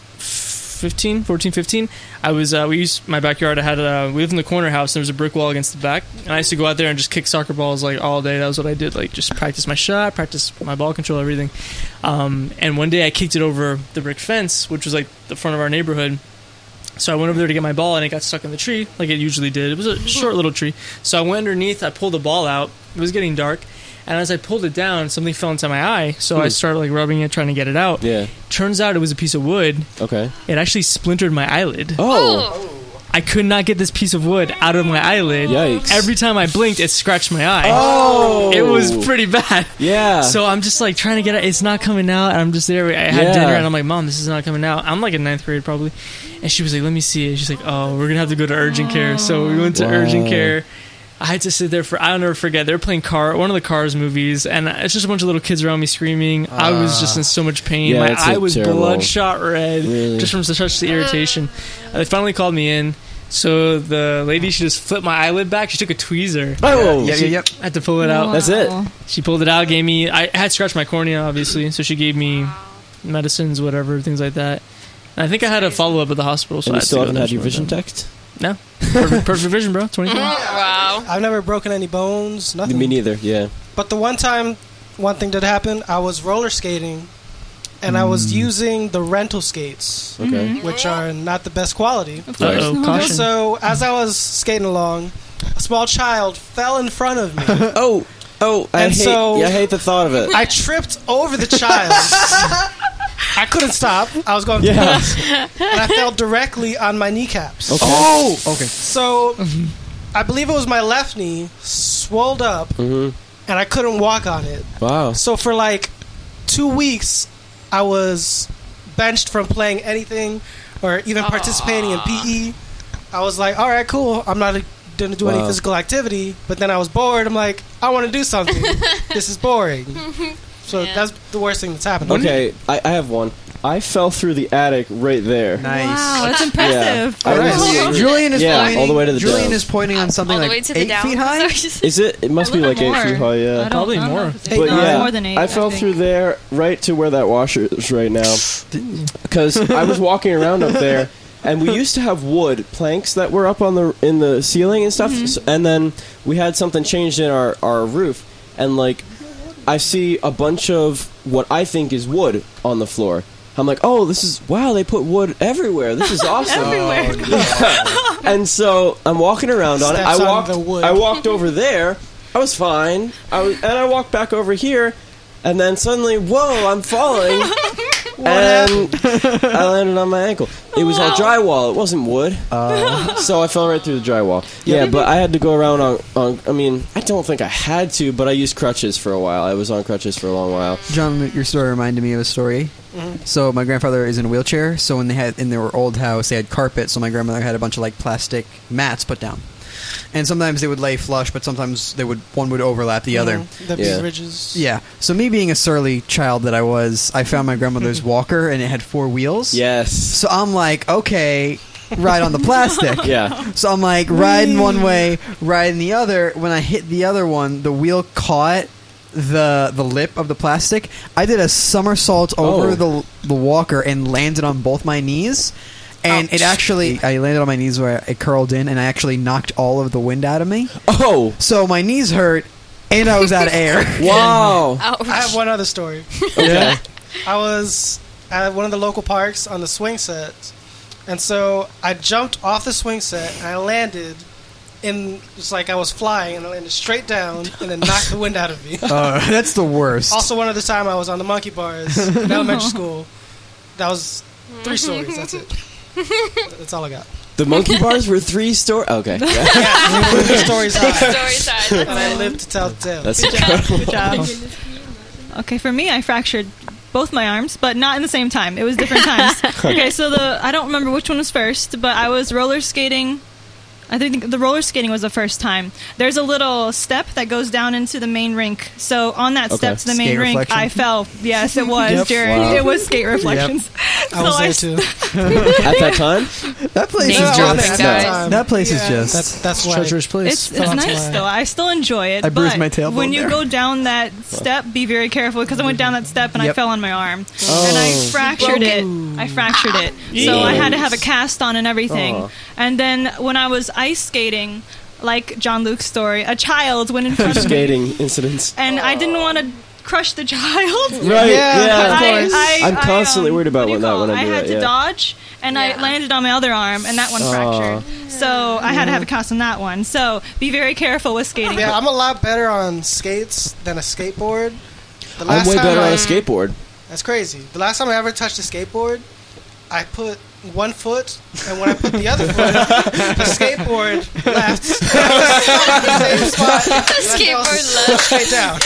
fifteen, fourteen, fifteen, I was. Uh, we used my backyard. I had a. We lived in the corner house, and there was a brick wall against the back, and I used to go out there and just kick soccer balls like all day. That was what I did. Like just practice my shot, practice my ball control, everything. Um, and one day I kicked it over the brick fence, which was like the front of our neighborhood. So I went over there to get my ball, and it got stuck in the tree, like it usually did. It was a short little tree. So I went underneath, I pulled the ball out. It was getting dark. And as I pulled it down, something fell into my eye. So I Hmm. started like rubbing it, trying to get it out. Yeah. Turns out it was a piece of wood. Okay. It actually splintered my eyelid. Oh. I could not get this piece of wood out of my eyelid. Yikes. Every time I blinked, it scratched my eye. Oh. It was pretty bad. Yeah. So I'm just like trying to get it. It's not coming out. And I'm just there. I had Yeah. dinner and I'm like, Mom, this is not coming out. I'm like in ninth grade probably. And she was like, let me see it. She's like, oh, we're going to have to go to urgent care. So we went to Wow. urgent care. I had to sit there for, I'll never forget. They were playing Car, one of the Cars movies. And it's just a bunch of little kids around me screaming. I was just in so much pain. Yeah, my that's eye a was terrible- bloodshot red Really? just from such the irritation. Uh, they finally called me in. So the lady, she just flipped my eyelid back. She took a tweezer. Oh. Yeah, yeah, yep. I had to pull it out. That's it. She pulled it out, gave me. I had scratched my cornea, obviously, so she gave me medicines, whatever, things like that. And I think I had a follow up at the hospital. So And I you had still to go haven't there, had your so vision then- checked? No, perfect, perfect vision, bro. Twenty four. Wow. I've never broken any bones, nothing. Me neither. Yeah. But the one time, one thing that happened, I was roller skating, and I was using the rental skates, Okay. which are not the best quality. Of Uh course. oh, caution. So as I was skating along, a small child fell in front of me. Oh. Oh. I And hate. so- yeah, I hate the thought of it. I tripped over the child. I couldn't stop. I was going Yeah. fast, and I fell directly on my kneecaps. Okay. Oh, okay. So I believe it was my left knee swolled up, Mhm. and I couldn't walk on it. Wow. So for like two weeks, I was benched from playing anything or even participating in P E. I was like, all right, cool. I'm not going to do any Wow. physical activity. But then I was bored. I'm like, I want to do something. This is boring. So Yeah. that's the worst thing that's happened. Okay, I, I have one. I fell through the attic right there. Nice. Wow, that's impressive. I was- Alright, Julian is Yeah, pointing, all the way to the Julian dome. is pointing on something All the like way to the eight down. feet high. Is it? It must A be little like eight more. feet high. I Yeah. don't- Probably I don't know more. if it's But eight. But No, yeah, more than eight. I fell think. through there right to where that washer is right now, because I was walking around up there, and we used to have wood planks that were up on the in the ceiling and stuff, so, and then we had something changed in our our roof, and like I see a bunch of what I think is wood on the floor. I'm like, oh, this is wow! They put wood everywhere. This is awesome. Everywhere. Yeah. And so I'm walking around on it. I Steps on walked. the wood. I walked over there. I was fine. I was, and I walked back over here, and then suddenly, whoa! I'm falling, and I landed on my ankle. It was all drywall. It wasn't wood. Uh, So I fell right through the drywall. Yeah, but I had to go around on, on. I mean, I don't think I had to, but I used crutches for a while. I was on crutches for a long while. John, your story reminded me of a story. Mm-hmm. So my grandfather is in a wheelchair. So when they had in their old house, they had carpet. So my grandmother had a bunch of like plastic mats put down, and sometimes they would lay flush, but sometimes they would one would overlap the other. Mhm. The Yeah. big ridges. Yeah. So me being a surly child that I was, I found my grandmother's walker, and it had four wheels. Yes. So I'm like, okay, ride on the plastic. Yeah. So I'm like riding one way, riding the other. When I hit the other one, the wheel caught the the lip of the plastic. I did a somersault over Oh. the the walker and landed on both my knees. And it Ouch. actually, I landed on my knees where it curled in, and I actually knocked all of the wind out of me. Oh. So my knees hurt, and I was out of air. Wow. Ouch. I have one other story. Okay. I was at one of the local parks on the swing set, and so I jumped off the swing set and I landed in just like I was flying, and I landed straight down and then knocked the wind out of me. Uh, that's the worst. Also, one other time I was on the monkey bars in elementary school. That was three stories. That's it. That's all I got. The monkey bars were three story. Okay. Yeah. Yeah, three stories high, Story side. and I lived to tell the tale. That's Good job. Okay, for me, I fractured both my arms, but not in the same time. It was different times. Okay, so the I don't remember which one was first, but I was roller skating. I think the roller skating was the first time. There's a little step that goes down into the main rink. So on that Okay. step to the main Skate rink, reflection? I fell. Yes, it was Yep. during. Wow. It was skate reflections. I was So there s- too. At that time. That place Name is dropping, just guys. that place is Yeah, just that's that's why. Treacherous place. It's, Fell it's onto nice my- though. I still enjoy it. I bruised but my tailbone when you there. go down that step, be very careful because I went down that step and I Yep. fell on my arm Oh. and I fractured it. I fractured it, so I had to have a Yikes. cast on and everything. Aw. And then when I was ice skating, like John Luke's story, a child went in front of me, Skating incidents. and I didn't want to crush the child. Right. Yeah, Yeah. of course. I, I, I'm I, constantly um, worried about what do you when that- call when it? I do had that, to yeah. dodge, and I Yeah. landed on my other arm, and that one Aw. fractured. So I had to have a cast on that one. So be very careful with skating. Yeah, I'm a lot better on skates than a skateboard. The I'm last way time better I, on a skateboard. That's crazy. The last time I ever touched a skateboard, I put one foot, and when I put the other foot, the skateboard left. The same spot. The skateboard left. Straight down.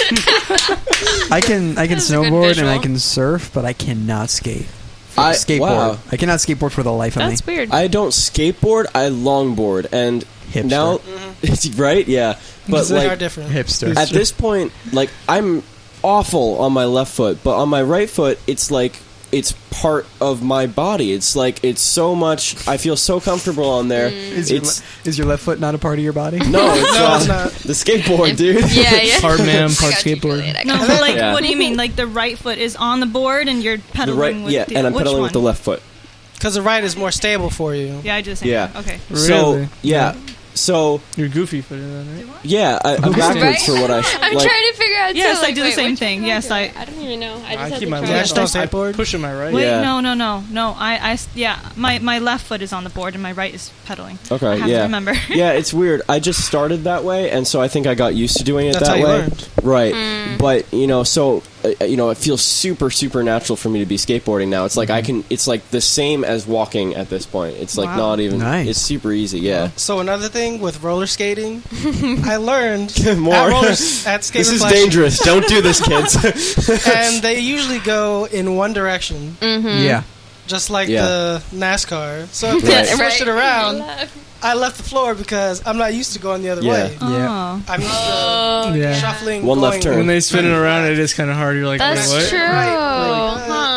I can I can That's a good snowboard and I visual. can surf, but I cannot skate. I skateboard. Wow. I cannot skateboard for the life of That's me. weird. I don't skateboard. I longboard, and Hipster. now, right? Yeah, but They are like different. Hipster. at this point, like I'm awful on my left foot, but on my right foot, it's like it's part of my body. It's like it's so much. I feel so comfortable on there. is, your It's le- is your left foot not a part of your body? no, it's, No, uh, it's not. the skateboard, dude. Yeah, yeah. Part man, I part got you, skateboard. Juliet. I No, got but like, Yeah. what do you mean? Like the right foot is on the board and you're The pedaling right, with yeah, the and I'm which pedaling one? with the left foot. Because the right is more stable for you. Yeah, I just Yeah. Okay. So Really? yeah, so You're goofy for that, right? yeah, I, I'm backwards Right? for what I I'm like. trying to figure out. Yes, too, I like, do the wait, same which thing. one Yes, do I- I don't even know. I just I had keep to my try Yeah, left. just don't I skateboard? push on my right. Wait, Yeah. no, no, no, no. I, I, yeah, my, my left foot is on the board and my right is pedaling. Okay, I have yeah. to remember. Yeah, it's weird. I just started that way, and so I think I got used to doing it That's that how you way. learned. Right. Mm. But, you know, so, uh, you know, it feels super, super natural for me to be skateboarding now. It's like I can, it's like the same as walking at this point. It's like Wow. not even, Nice. it's super easy, yeah. So another thing with roller skating, I learned More. at, roller, at skate This is Reflection, dangerous. Don't do this, kids. and they usually go in one direction, Mm-hmm. Yeah. just like Yeah. the NASCAR. So if they Right. switch it around, Left. I left the floor because I'm not used to going the other Yeah. way. Yeah. Oh. I'm used Oh, to Yeah. shuffling. One left going- turn. When they spin it around, it is kind of hard. You're like, that's wait, what? true. Right. Huh.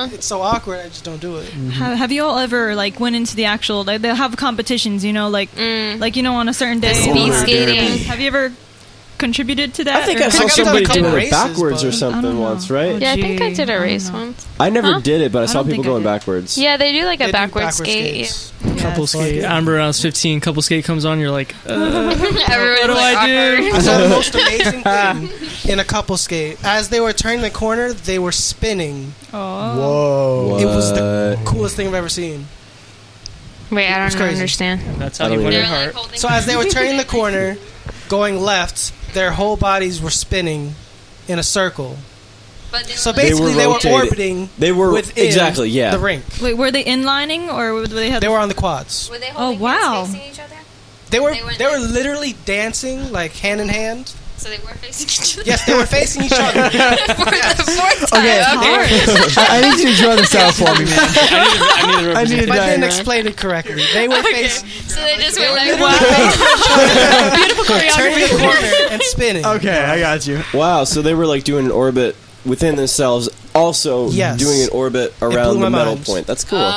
it's so awkward. I just don't do it. Have, have you all ever like went into the actual? Like, they'll have competitions, you know, like Mm. like you know on a certain day. speed they'll have- skating. Have you ever contributed to that? I think or- I saw I've done a somebody couple doing it races, backwards but- or I something don't know. once, right? Oh, Yeah, I think I gee, did I a don't race know. once. I never Huh? did it, but I I saw don't people think I going did. backwards. Yeah, they do like They a do backward backward skate. skates. Couple Yeah, skate. I remember when I was fifteen. Couple skate comes on. You're like, uh, Everyone's What do like I do? awkward. I saw the most amazing thing in a couple skate. As they were turning the corner, they were spinning. Oh. Whoa. It was the What? coolest thing I've ever seen. Wait, I It's don't crazy. understand. that's I how don't you win either. your They're heart. like holding. So as they were turning the corner, going left, their whole bodies were spinning in a circle. But they were So like- basically, were they were, rotated. orbiting They were within exactly, yeah. the rink. Wait, were they inlining or were they have? They were on the quads. Were they Oh, holding wow. hands facing each other? They were They went they were in. literally dancing like hand in hand. So they were facing each other. Yes, they were facing each other. For the fourth time. Okay. hard. I, I need you to draw this out for me, man. I need a I need a But I didn't diagram. explain it correctly. They were facing So they just went like, literally wow. Beautiful turning choreography. the corner and spinning. Okay, I got you. Wow, so they were like doing an orbit within themselves, also Yes. doing an orbit blew around my the metal mind. point. That's cool.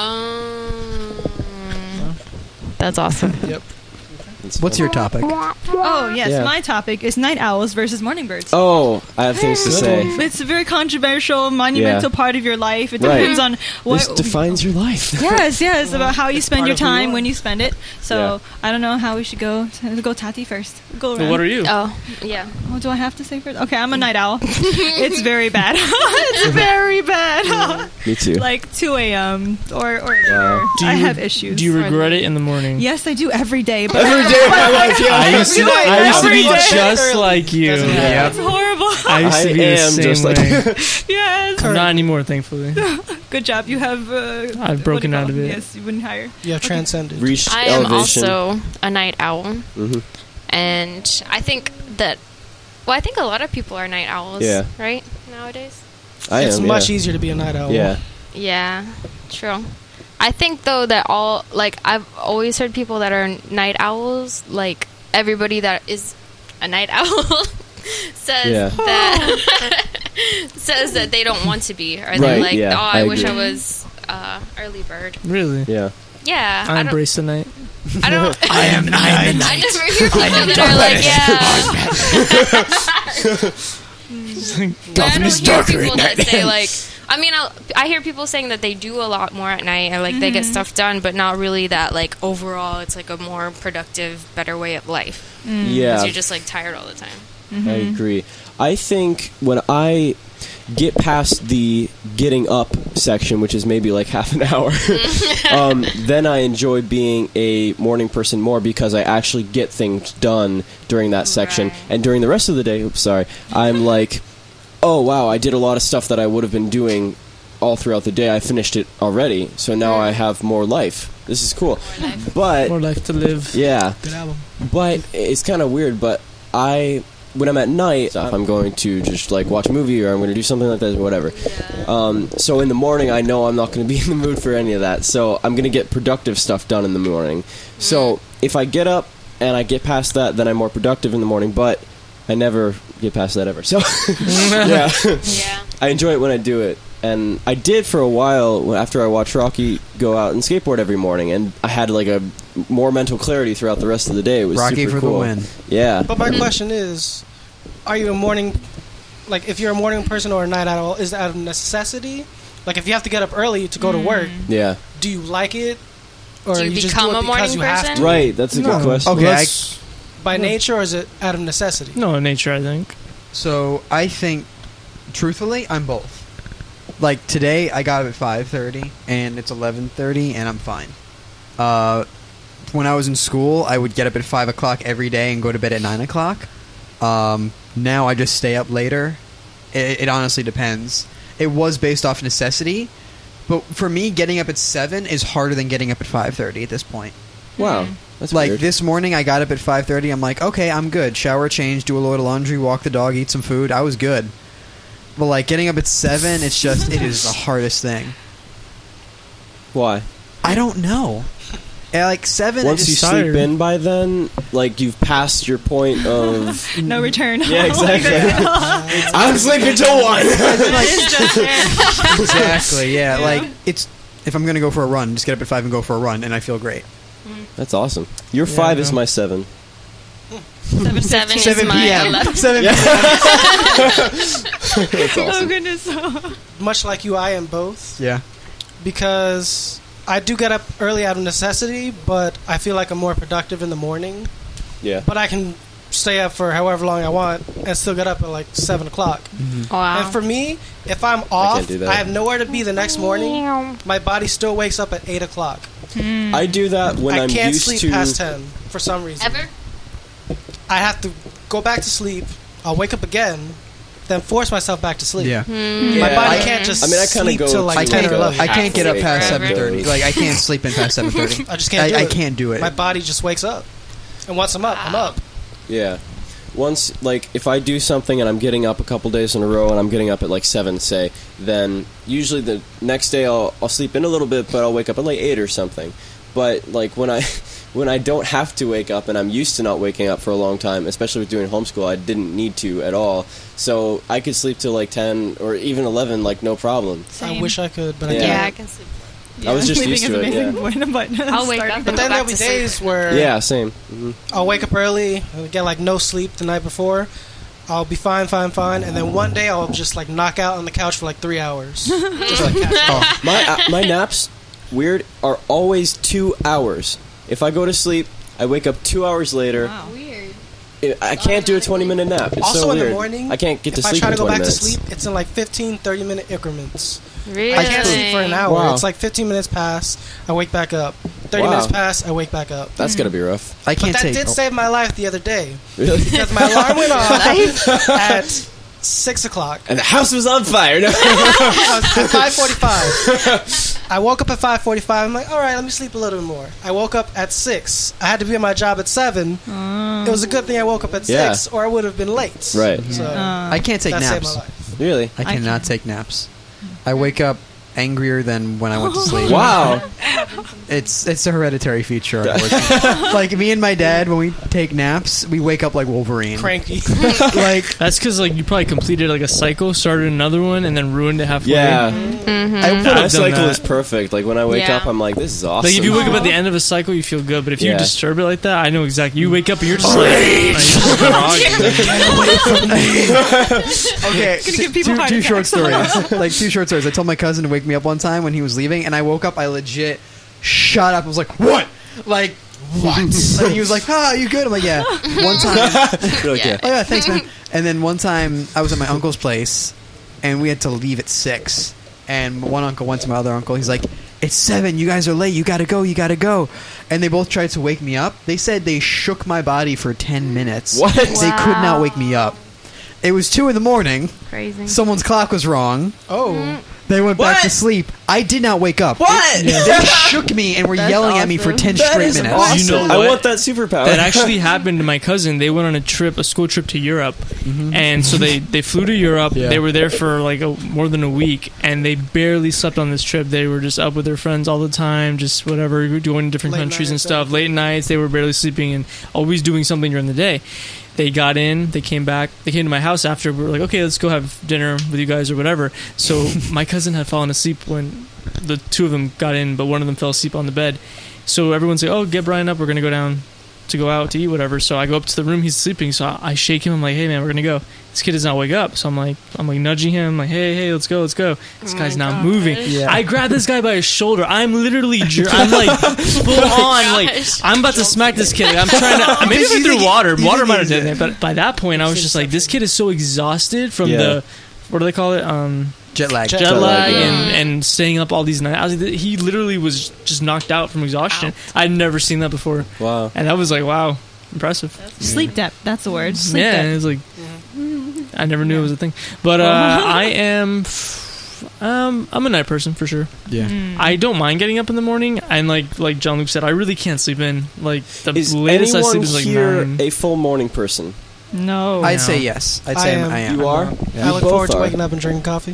Um, that's awesome. Yep. That's What's fun. your topic? Oh yes, Yeah. my topic is night owls versus morning birds. Oh, I have things to say. It's a very controversial, monumental Yeah. part of your life. It Right. depends on This what. defines your life. Yes, yes, about how you spend part your of who you time are. when you spend it. So Yeah. I don't know how we should go. To, go Tati first. Go around. Well, what are you? Oh, yeah. Oh, do I have to say first? Okay, I'm a night owl. It's very bad. It's very bad. Me too. Like two a.m. or or later. Do I you- have issues. Do you regret it in the morning? Yes, I do every day. But Every day of my life, yeah. I used to, do it I used to every be day. just like you. Doesn't matter. Yeah. it's horrible. I used to I be the am same just like- way. Yes. I'm not anymore, thankfully. Good job. You have. Uh, I've what do broken you call out of them? it. Yes, you wouldn't hire. You have transcended. Reached I am elevation. also a night owl. Mhm. And I think that, well, I think a lot of people are night owls, Yeah. right, nowadays? I it's am, much yeah. easier to be a night owl. Yeah. Yeah, true. I think, though, that all, like, I've always heard people that are night owls, like, everybody that is a night owl says Yeah. that says that they don't want to be, or they're Right, like, yeah, oh, I, I wish I agree. was uh, early bird. Really? Yeah. Yeah, I I don't. embrace the night. I don't. I am the I night. never hear people that are like, yeah. But I don't hear people that say like. I mean, I'll, I hear people saying that they do a lot more at night and like they get stuff done, but not really that like overall. It's like a more productive, better way of life. Yeah. Because you're just like tired all the time. I agree. I think when I get past the getting up section, which is maybe like half an hour, um, then I enjoy being a morning person more because I actually get things done during that section. Right. And during the rest of the day, oops, sorry, I'm like, oh wow, I did a lot of stuff that I would have been doing all throughout the day. I finished it already, so now I have more life. This is cool. More life. But More life to live. yeah, Good album. but it's kind of weird. But I, when I'm at night, I'm going to just like watch a movie or I'm going to do something like that or whatever. Um, so in the morning, I know I'm not going to be in the mood for any of that. So I'm going to get productive stuff done in the morning. So if I get up and I get past that, then I'm more productive in the morning. But I never get past that ever. So yeah, Yeah. I enjoy it when I do it. And I did for a while after I watched Rocky go out and skateboard every morning, and I had like a more mental clarity throughout the rest of the day. It was Rocky super for the cool. win. Yeah. But my question is, are you a morning, like if you're a morning person or a night owl, is that out of necessity? Like if you have to get up early to go to work, Yeah. do you like it? Or Do you just become do it a morning because you have person? to? Right, that's a No. good question. Okay, Well, I, that's- By nature, or is it out of necessity? no, in nature, I think. so I think, truthfully, I'm both. Like today, I got up at five thirty, and it's eleven thirty, and I'm fine. Uh, when I was in school, I would get up at five o'clock every day and go to bed at nine o'clock. Um, now I just stay up later. It, it honestly depends. It was based off necessity, but for me, getting up at seven is harder than getting up at five thirty at this point. Wow. That's Like weird. this morning, I got up at five thirty. I'm like, okay, I'm good. Shower, change, do a load of laundry, walk the dog, eat some food. I was good. But like getting up at seven, it's just it is the hardest thing. Why? I don't know. At like seven, Once I you just sleep in by then, like you've passed your point of. No return. Yeah, exactly. I'm sleeping till one. exactly. Yeah, like it's if I'm gonna go for a run, just get up at five and go for a run, and I feel great. That's awesome. Your Yeah, five I is know. my seven. Seven, seven is seven my p.m. eleven. seven Yeah. p.m. That's Oh awesome. goodness. Much like you, I am both Yeah. because I do get up early out of necessity, but I feel like I'm more productive in the morning. Yeah. But I can stay up for however long I want and still get up at like seven o'clock. Wow. And for me, if I'm off, can't do that. I have nowhere to be the next morning. My body still wakes up at eight o'clock. I do that when I I'm can't used sleep to. past ten for some reason. Ever? I have to go back to sleep. I'll wake up again, then force myself back to sleep. Yeah. My Yeah, body I- can't just I mean, I kinda sleep go till to like I ten can't. or eleven. I can't get up past Forever. seven thirty. Like I can't sleep in past seven thirty. I just can't I, do I it. can't do it. My body just wakes up. And once I'm up, I'm up. Yeah. Once, like, if I do something and I'm getting up a couple days in a row and I'm getting up at like seven, say, then usually the next day I'll I'll sleep in a little bit, but I'll wake up at like eight or something. But like when I when I don't have to wake up and I'm used to not waking up for a long time, especially with doing homeschool, I didn't need to at all. So I could sleep till like ten or even eleven, like no problem. I wish I could, but I Yeah. Yeah, I can't. can sleep. I was just sleeping used is to it, amazing yeah. point, but I'll wake starting- up. But Go then back there'll be to sleep. days where Yeah, same. hmm I'll wake up early and get like no sleep the night before. I'll be fine, fine, fine, and then one day I'll just like knock out on the couch for like three hours. Just like catch up. Oh, my uh, my naps, weird, are always two hours. If I go to sleep, I wake up two hours later. Wow. Weird. I- I can't do a twenty minute nap. It's Also so in the weird. morning, I can't get to if I sleep try in to go twenty back minutes. to sleep, it's in like fifteen, thirty minute increments. Really? I can't sleep for an hour. Wow. It's like fifteen minutes pass, I wake back up. thirty Wow. minutes pass, I wake back up. That's gonna be rough. I But can't that take. did oh. save my life the other day Really? because my alarm went off at six o'clock. And the house was on fire. No. I was at five forty-five. I woke up at five forty-five. I'm like, all right, let me sleep a little bit more. I woke up at six. I had to be at my job at seven. It was a good thing I woke up at Yeah. six, or I would have been late. Right. So Uh, I can't take that saved naps. my life. Really? I I cannot can't. take naps. I wake up angrier than when I went to sleep. Wow. It's it's a hereditary feature. Unfortunately. Like me and my dad, when we take naps, we wake up like Wolverine. Cranky. Like That's because like you probably completed like a cycle, started another one, and then ruined it halfway. Yeah. Mm-hmm. I put That a, done cycle that. is perfect. Like when I wake Yeah. up, I'm like, this is awesome. Like if you wake up at the end of a cycle, you feel good, but if you Yeah. disturb it like that, I know exactly. You wake up and you're just like, like, you're just groggy. okay, Gonna give people two, heart two short attacks. stories. Like two short stories. I told my cousin to wake me up one time when he was leaving, and I woke up. I legit shut up. I was like, "What? Like what?" And he was like, "Ah, you good?" I'm like, "Yeah." One time, You're like, Yeah. yeah. oh yeah, thanks, man. And then one time, I was at my uncle's place, and we had to leave at six. And one uncle went to my other uncle. He's like, "It's seven. You guys are late. You gotta go. You gotta go." And they both tried to wake me up. They said they shook my body for ten minutes. What? They could not Wow. wake me up. It was two in the morning. Crazy. Someone's clock was wrong. Oh. They went back What? to sleep. I did not wake up. What? They, they shook me and were That's yelling at me for awesome. ten That straight is minutes. awesome. You know I what? want that superpower. That actually happened to my cousin. They went on a trip, a school trip to Europe, and so they, they flew to Europe. Yeah. They were there for like a, more than a week, and they barely slept on this trip. They were just up with their friends all the time, just whatever, going to different Late countries and nights, stuff. Late nights, they were barely sleeping and always doing something during the day. They got in, they came back, they came to my house after. We were like, okay, let's go have dinner with you guys or whatever. So my cousin had fallen asleep when the two of them got in, but one of them fell asleep on the bed. So everyone's like, oh, get Brian up, we're going to go down to go out to eat, whatever. So I go up to the room, he's sleeping, so I, I shake him, I'm like, hey man, we're going to go. This kid does not wake up, so I'm like, I'm like nudging him, like, hey, hey, let's go, let's go. This Oh guy's my not gosh. moving. Yeah. I grab this guy by his shoulder. I'm literally, jer- I'm like full on, like gosh. I'm about to smack this kid. I'm trying to. Maybe if I You threw think- water, you water think might have he's- done it. But by that point, I was just like, this kid is so exhausted from Yeah. the, what do they call it? Um, Jet lag. Jet jet lag, lag yeah. and, and staying up all these nights. I was like, he literally was just knocked out from exhaustion. I'd never seen that before, Wow. and I was like, wow, impressive. Sleep debt. That's the word. Sleep Yeah, debt. and it was like, I never knew it was a thing. But uh, I am, um, I'm a night person for sure. Yeah. Mm. I don't mind getting up in the morning, and like like John Luke said, I really can't sleep in. Like the Is latest I anyone sleep is like here nine. a full morning person? No. I'd No. say yes. I'd I say am. I am. You are? I You look both forward to are. waking up and drinking coffee.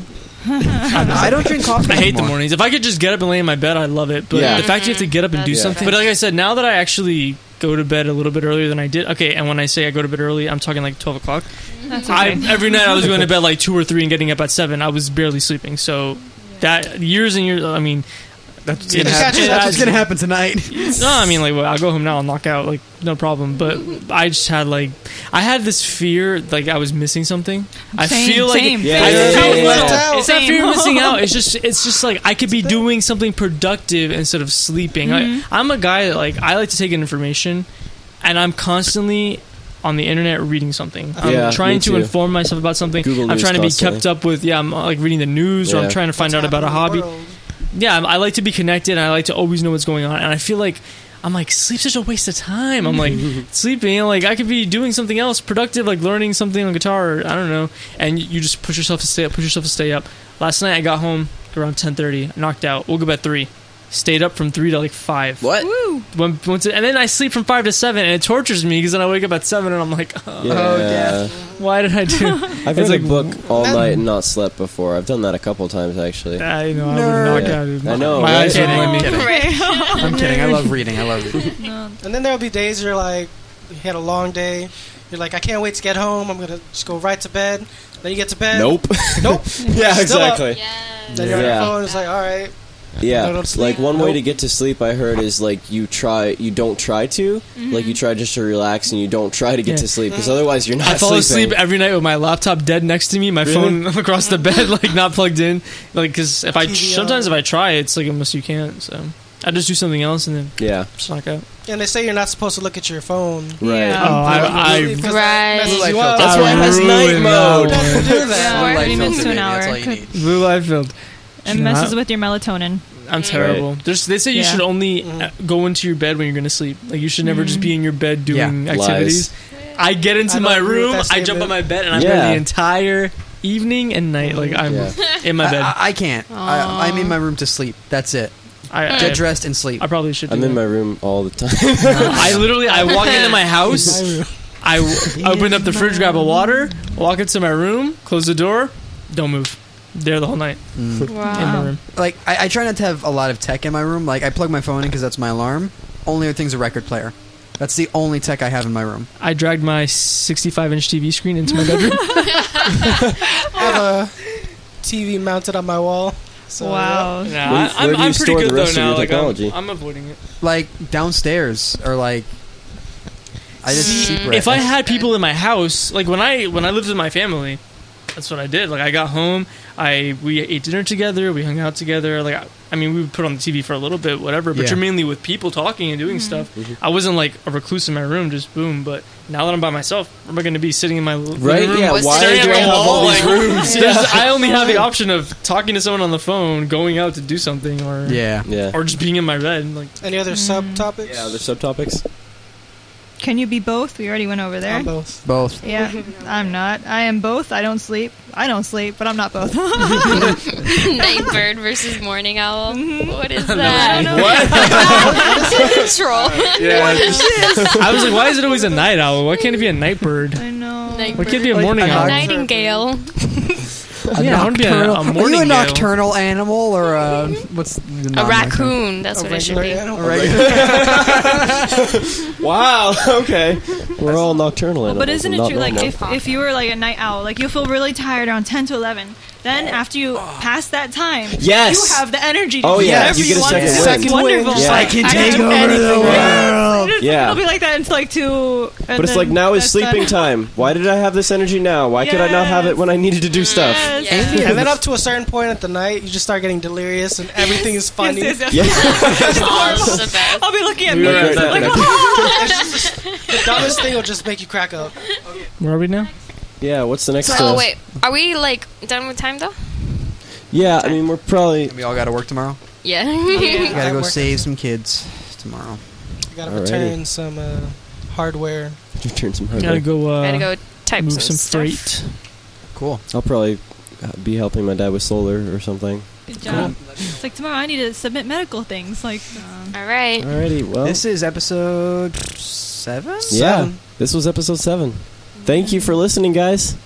I don't drink coffee. I hate the anymore. mornings. If I could just get up and lay in my bed, I love it. But Yeah. the fact you have to get up and do That's something. Yeah. But like I said, now that I actually go to bed a little bit earlier than I did. Okay, and when I say I go to bed early, I'm talking like twelve o'clock. That's I okay. every night I was going to bed like two or three and getting up at seven. I was barely sleeping. So that years and years. I mean, that's It's gonna happen. That's what's gonna happen tonight. No, I mean, like, well, I'll go home now. I'll knock out, like, no problem. But I just had, like, I had this fear, like, I was missing something. I Same, feel like same. Yeah, I yeah, feel yeah, yeah, like- yeah. it's not Same. fear of missing out. It's just, it's just like I could be doing something productive instead of sleeping. Mhm. I, I'm a guy that, like, I like to take in information, and I'm constantly on the internet reading something. I'm Yeah, trying me to too. inform myself about something. Google I'm News trying to be constantly. kept up with. Yeah, I'm uh, like reading the news, or Yeah. I'm trying to find What's out about a happening hobby. in the world. Yeah, I like to be connected, and I like to always know what's going on. And I feel like I'm like sleep's such a waste of time. I'm like sleeping, like I could be doing something else productive, like learning something on guitar. Or, I don't know. And you just push yourself to stay up, push yourself to stay up. Last night I got home around ten thirty, knocked out. Woke up at three, stayed up from three to like five. What? Woo. When, once it, and then I sleep from five to seven, and it tortures me because then I wake up at seven, and I'm like, oh, Yeah. why did I do? I've It's read like- a book all night and not slept before. I've done that a couple times actually. I know I Nerd. would knock out. dude. I know, My right? eyes are I'm annoying me. kidding. Okay. I'm kidding. I love reading. I love reading. No. And then there'll be days you're like, you had a long day. You're like, I can't wait to get home. I'm gonna just go right to bed. Then you get to bed. Nope. Nope. yeah, Still up. exactly. Then you're on Yeah. your phone. It's like, all right. Yeah, I don't sleep. like one way Nope. to get to sleep I heard is like you try, you don't try to, like you try just to relax and you don't try to get Yeah. to sleep because otherwise you're not I fall sleeping. asleep every night with my laptop dead next to me, my Really? phone across the bed, like not plugged in. Like, because if I T V sometimes on. if I try, it's like almost you can't. So I just do something else and then Yeah, just knock out. And they say you're not supposed to look at your phone. right. Yeah. Oh, I, I, Because that Right. messes Blue you light up. That's I why it has night ruined mode. that Don't one. do that. Yeah. Blue light thirty minutes filter, to an baby. That's hour. all you Could- need. Blue light filled. It messes with your melatonin. I'm terrible. There's, they say you Yeah. should only Mhm. uh, go into your bed when you're going to sleep. Like you should never just be in your bed doing Yeah. activities. I get into I my don't agree with room, that I jump statement. on my bed, and I'm Yeah. there the entire evening and night. Like I'm Yeah. in my I, bed. I, I can't. I, I'm in my room to sleep. That's it. I, I, Get dressed and sleep. I probably should. Do I'm in that. my room all the time. I literally, I walk into my house, I w- open up the fridge, grab a water, walk into my room, close the door, don't move. There the whole night Mm. in my Wow. room. Like I, I try not to have a lot of tech in my room. Like I plug my phone in because that's my alarm. Only other thing's a record player. That's the only tech I have in my room. I dragged my sixty-five inch T V screen into my bedroom. I have a T V mounted on my wall. So, Wow. Nah, Where- I, where I'm, do you I'm pretty store the good though rest of your now. Like I'm, technology? I'm avoiding it. Like downstairs or like I just See, sleep right. If I had people in my house, like when I when I lived with my family, that's what I did. Like I got home, I we ate dinner together, we hung out together. Like I, I mean, we would put on the T V for a little bit, whatever. But Yeah. you're mainly with people talking and doing stuff. I wasn't like a recluse in my room, just boom. But now that I'm by myself, am I going to be sitting in my living Right? room, Yeah. Was Why staring do at I my have all wall? these Like, rooms? there's- I only have the option of talking to someone on the phone, going out to do something, or yeah. Yeah. or just being in my bed. Like Any other subtopics? Yeah. Other subtopics. Can you be both? We already went over there. On both. Both. Yeah, I'm not. I am both. I don't sleep. I don't sleep, but I'm not both. Night bird versus morning owl. What is I that? don't know. Troll. yeah, I was like, why is it always a night owl? Why can't it be a night bird? I know. Night Why can't it be a bird. morning Like, owl? a Nightingale. A Yeah, I wanna be a- a nocturnal- Are you a morningale. nocturnal animal or a what's the A non-nocturnal? raccoon. That's A what it should regular be. animal. A regular- Wow. Okay. We're all nocturnal animals. But isn't it not true? Like normal. if if you were like a night owl, like you'll feel really tired around ten to eleven. Then after you pass that time, Yes. you have the energy to Oh, do yeah, whatever you get a want second to. wind. It's wonderful. Yeah. I can I take do over anything. the world. It's- Yeah. It'll be like that until like two. But it's like now is sleeping time. Why did I have this energy now? Why could I not have it when I needed to do stuff? Yes. Yeah. And then up to a certain point at the night, you just start getting delirious and everything is funny. Yes, yes, Yeah. yes. Oh, this is the best. I'll be looking at We me. were at that- Like, that- The dumbest thing will just make you crack up. Where are we now? Yeah. What's the next? Oh uh, wait, are we like done with time though? Yeah. I mean, we're probably. We all got to work tomorrow. Yeah. We got to I'm go working. save some kids tomorrow. You gotta Alrighty. return some uh, hardware. Turn some Gotta hardware. go. Uh, Gotta go type move some, some stuff. freight. Cool. I'll probably uh, be helping my dad with solar or something. Good job. It's like tomorrow I need to submit medical things. Like, um, All right. Alrighty. Well. This is episode seven. yeah. Seven. This was episode seven. Thank you for listening, guys.